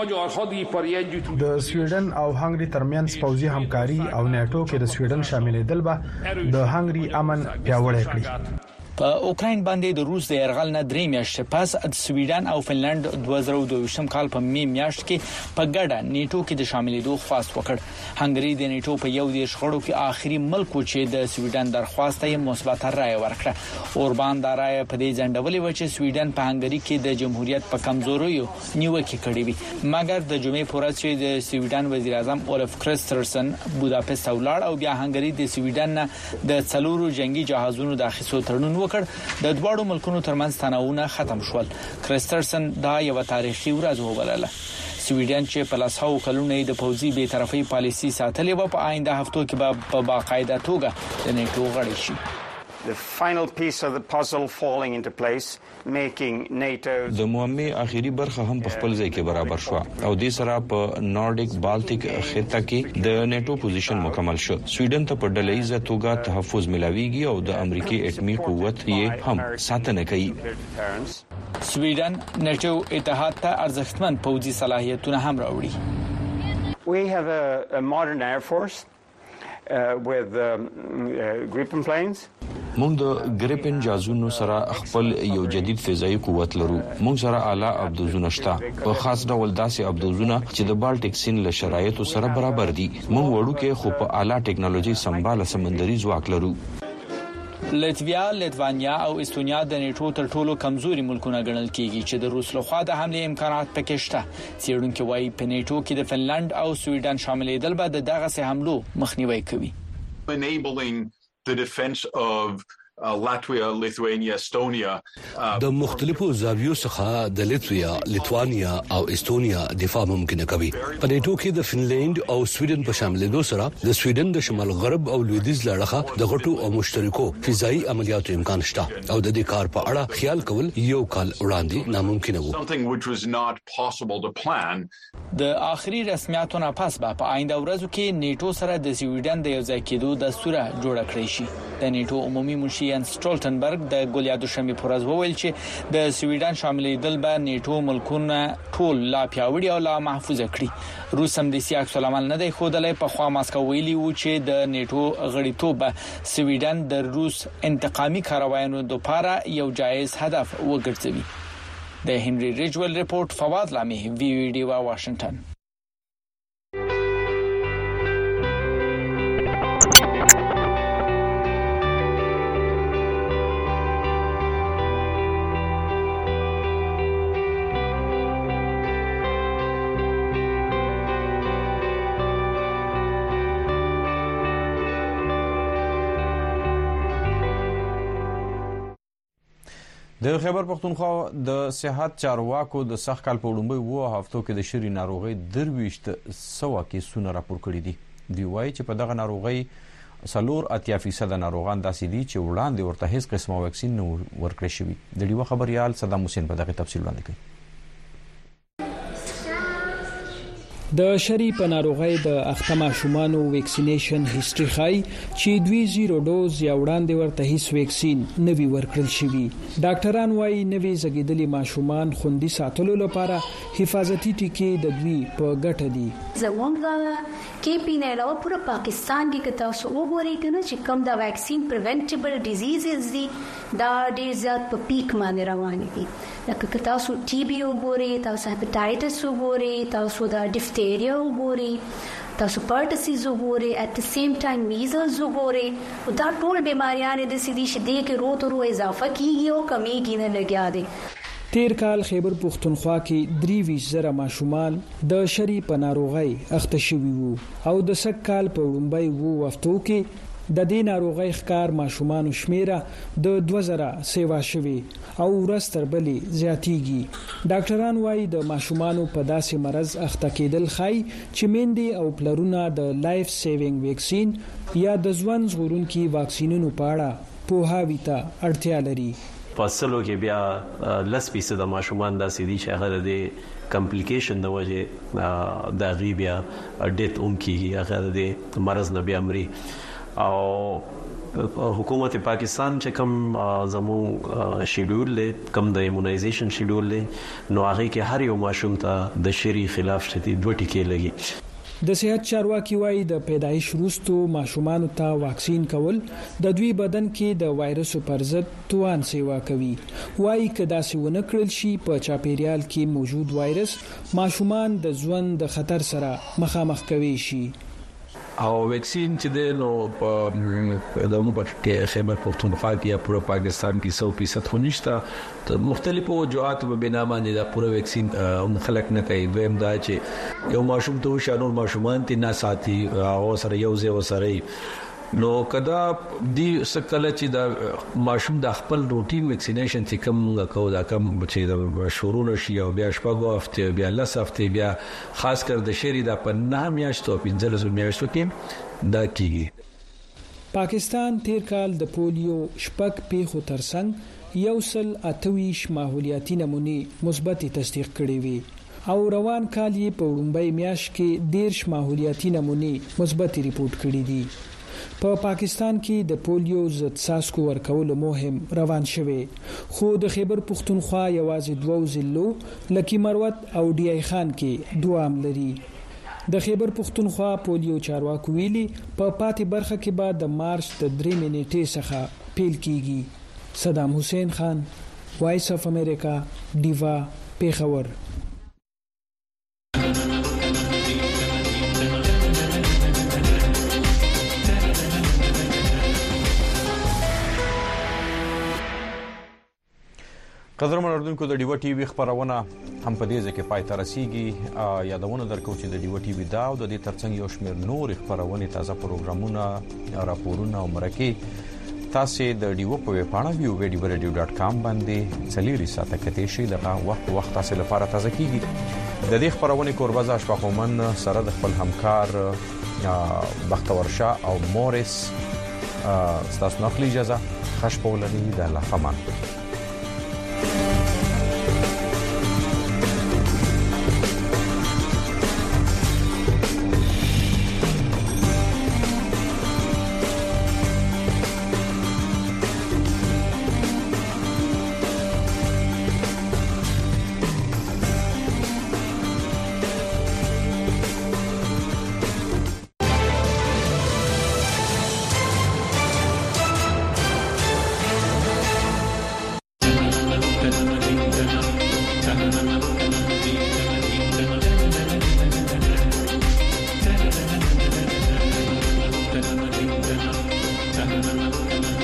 سویډن او هنګري ترمنځ پوځي همکاري او نیټو کې د سویډن شاملېدل به د هنګري امن پیاوړی کړي. په اوکرين باندې د روس د يرغل نه درې میاشتې پس د سویډن او فنلند دوه زره دوه ویشتم کال په می میاشت کې په ګډه نیټو کې د شاملېدو خواست وکړ. هنګري د نیټو په یو د شخړو کې آخري ملک و چې د سویډن درخواست یې مثبت رائے ورکړه. اوربان دا رائے په دې ځندولې و چې سویډن په هنګري کې د جمهوریت په کمزوري نیوکه کړې وي. مګر د جمعې پورز چې د سویډن وزیر اعظم اولف کرسترسن بوداپست ولاړ او بیا هنګري د سویډن د څلورو جنگي جهازونو د اخیستو تړون د دوړو ملکونو ترمنځ تناوونه ختم شول. کرسترسن دا یو تاریخي ورځ وبلله. سویډن چې په لاسو کلونو د پوځي بې طرفي پالیسي ساتلې و په آینده هفتو کې به په باقاعده توګه د نیټو غړي شي. The final piece of the puzzle falling into place, making NATO د معاملې اخیری برخه هم په خپل ځای کې برابر شو او د سره په نورډیک بالټیک خطه کې د نیټو پوزیشن مکمل شو. سویډن ته په ډلهیزه توګه تحفظ ملاويږي او د امریکای اټومي قوت یې هم ساتنه کوي. سویډن نیټو اتحاد ته ارزښتمن پوځي صلاحیتونه هم راوړي. We have a, a modern air force uh, with um, uh, Gripen planes. موږ د ګریپن جازونو سره خپل یو جدید فضائي قوت لرو. موږ سره اعلی ابدوزونه شته په خاص ډول داسې ابدوزونه چې د بالټیک سیند له شرایطو سره برابر دي. موږ وړو کې خو په اعلی ټکنالوژي سمبال سمندري ځواک لرو. لټویا، لیتوانیا او استونیا د نیټو تر ټولو کمزوري ملکونه ګڼل کیږي چې د روس لخوا د حمله امکانات پکې شته. څېړونکو وايي په نیټو کې د فنلند او سویډن شاملېدل به د دغه سه حملو مخنیوي کوي. Enabling the defense of Uh, Latvia, Lithuania, Estonia د مختلفو زاویو څخه د لیتویا، لیتوانیا او استونیا دفاع ممکن کوي. په نیټو کې د فنلند او سویډن په شاملېدو سره د سویډن د شمال غرب او لویدیځ لړخه د غټو او مشترکو فضائي عملیاتو امکان شته او د دې کار په اړه خیال کول یو کال وړاندې ناممکن و. Something which was not possible to plan. د آخري رسمیاتو نه پس به په آینده ورځو کې نیټو سره د سویډن د یو ځای کېدو دستور جوړ کړی شي. د نیټو عمومي منشي یانس سټولټنبرګ د ګولیا دوشنبه پورز وویل چې د سویډن شاملېدل به نیټو ملکونه ټول لا پیاوړي او لا محفوظ کړي. روس هم د سیاق سلمان نه دی خودلې په خوا ماسکو ویلي و چې د نیټو غړیتوب سویډن د روس انتقامي کاروایانو لپاره یو جایز هدف وګرځوي. د هنري ریجول ریپورت فواد لامي وی وی ډی وا واشنگټن. د خیبر پښتونخوا د صحت چارواکو د سخت کال په وړاندې وو هفتو کې د شری ناروغي درويشت سوا کیسونه راپور کړی دي. دی وایي چې په دغه ناروغي سلور اتیا فیصد ناروغان داسې دي چې وړاندې ورته هیڅ قسمه واکسین نه ورکړی شوی. د ډیوه خبريال صدام حسین په دغه تفصیل وړاندې کوي. د شری په ناروغي د اختما شومانو ویکسینیشن هیستوري خای چې دوی زیرو ډوز یا وړاندې ورته هیڅ ویکسین نوي ورکړل شوی. ډاکټران وايي نوي زګیدلي ماشومان خوندي ساتلو لپاره حفاظتي ټیکې د دوی په ګټه دي. زمونږ کې پینې علاوه پورا پاکستان کې کته سو وګورئ کنه چې کوم دا ویکسین پریونټیبل ډیزیزز دي دا ډیر زیات په پیک باندې روان دي. لکه که تاسو ټي بي وګورئ، تاسو هپاتایټس وګورئ، تاسو دا ډیفتیریا وګورئ، تاسو پرټسیز وګورئ، اټ د سیم ټایم میزلز وګورئ، او دا ټول بیماریاں د سې دي چې د کې روت ورو اضافه کیږي او کمیږي نه لګیا دي. تیر کال خیبر پښتونخوا کې دریویش زره ماشومان د شری په ناروغي اخته شوي وو او د سک کال په وړاندې وو وفتو کې د دې ناروغي ښکار ماشومان شمیره د دوه زره سیوا شوي او ورستر بلې زیاتیږي. ډاکټران وايي د ماشومان په داسې مرز اخته کېدل خای چې میندې او پلرونه د لایف سیوینګ ویکسین یا د ژوند ژغورونکي واکسینونو په اړه پوهاوي ته اړتیا لري. پاسلو کې بیا لس فیصد ماشومان داسې دي چې هغه د کمپلیکیشن د وجه د غیبیا ډیت اون کې هغه د مرز نه بیا مري. او حکومت پاکستان چې کوم زمو شیډول له کم د ایمونایزیشن شیډول له نو هغه کې هر یو ماشوم ته د شری خلاف شتي دوه ټکي لګي. د صحت چارواکي وايي د پیدایش وروسته ماشومان ته واکسین کول د دوی بدن کې د وایرس پر ضد توان سیوا کوي. وايي کدا سونه کړل شي په چاپیریال کې موجود وایرس ماشومان د ژوند د خطر سره مخامخ کوي شي. او ویکسین چې د نو په دمو په خیبر پښتونخوا کې یا پورا پاکستان کې سو فیصد خونښت ته مختلفو وجوهات په بنا باندې دا پورا ویکسین هم خلک نه کوي. دویم دا چې یو ماشوم ته شانو ماشومان ته نه ساتي او سره یو ځای وسره نو کدا دی سکله چې دا ماشوم د خپل روټین ویکسینیشن چې کوم کو دا کوم چې د شروع نشي او بیا شپږ هفته بیا لس هفته بیا خاص کر د شری د په نه میاشتو پنځلس میاشتو کې دا کیږي. پاکستان تیر کال د پولیو شپږ پیښو ترڅنګ یو سل اتویش ماحولیاتي نمونې مثبت تصدیق کړې وي او روان کال یې په وړاندې میاشت کې دیرش ماحولیاتي نمونې مثبت ریپورت کړې دي. په پا پاکستان کې د پولیو ضد څاڅکو ورکول مهم روان شوه خو د خیبر پښتونخوا یوازې دوه ضلعو لکه مروت او ډی ای خان کې دوام لري. د خیبر پښتونخوا پولیو چارواکو ویلي په پا پاتې برخه کې بعد د مارچ د درې منېټې څخه پیل کیږي. صدام حسین خان، وایس اف امریکا، ډیوا، پیښور. قدر منوردونکو د ډیو ټي وي خبرونه هم په دې ځکه پای ته رسیدي. یادونه درکو چې د ډیو ټي وي دا او د دې ترڅنګ یو شمېر نور خبرونه تازه پروګرامونه راپورونه او مرکې تاسو د ډیو په ویبپاڼه ویو ویډیو رادیو ډاټ کام باندې چلیري ساته کې شي دغه وخت وخت تاسو لپاره تازه کیږي. د دې خبرونه کورباز اشفاقومن سره د خپل همکار بختور شاه او مورس تاسو نه خلی اجازه خوش پولنی د لخمان. Thank you.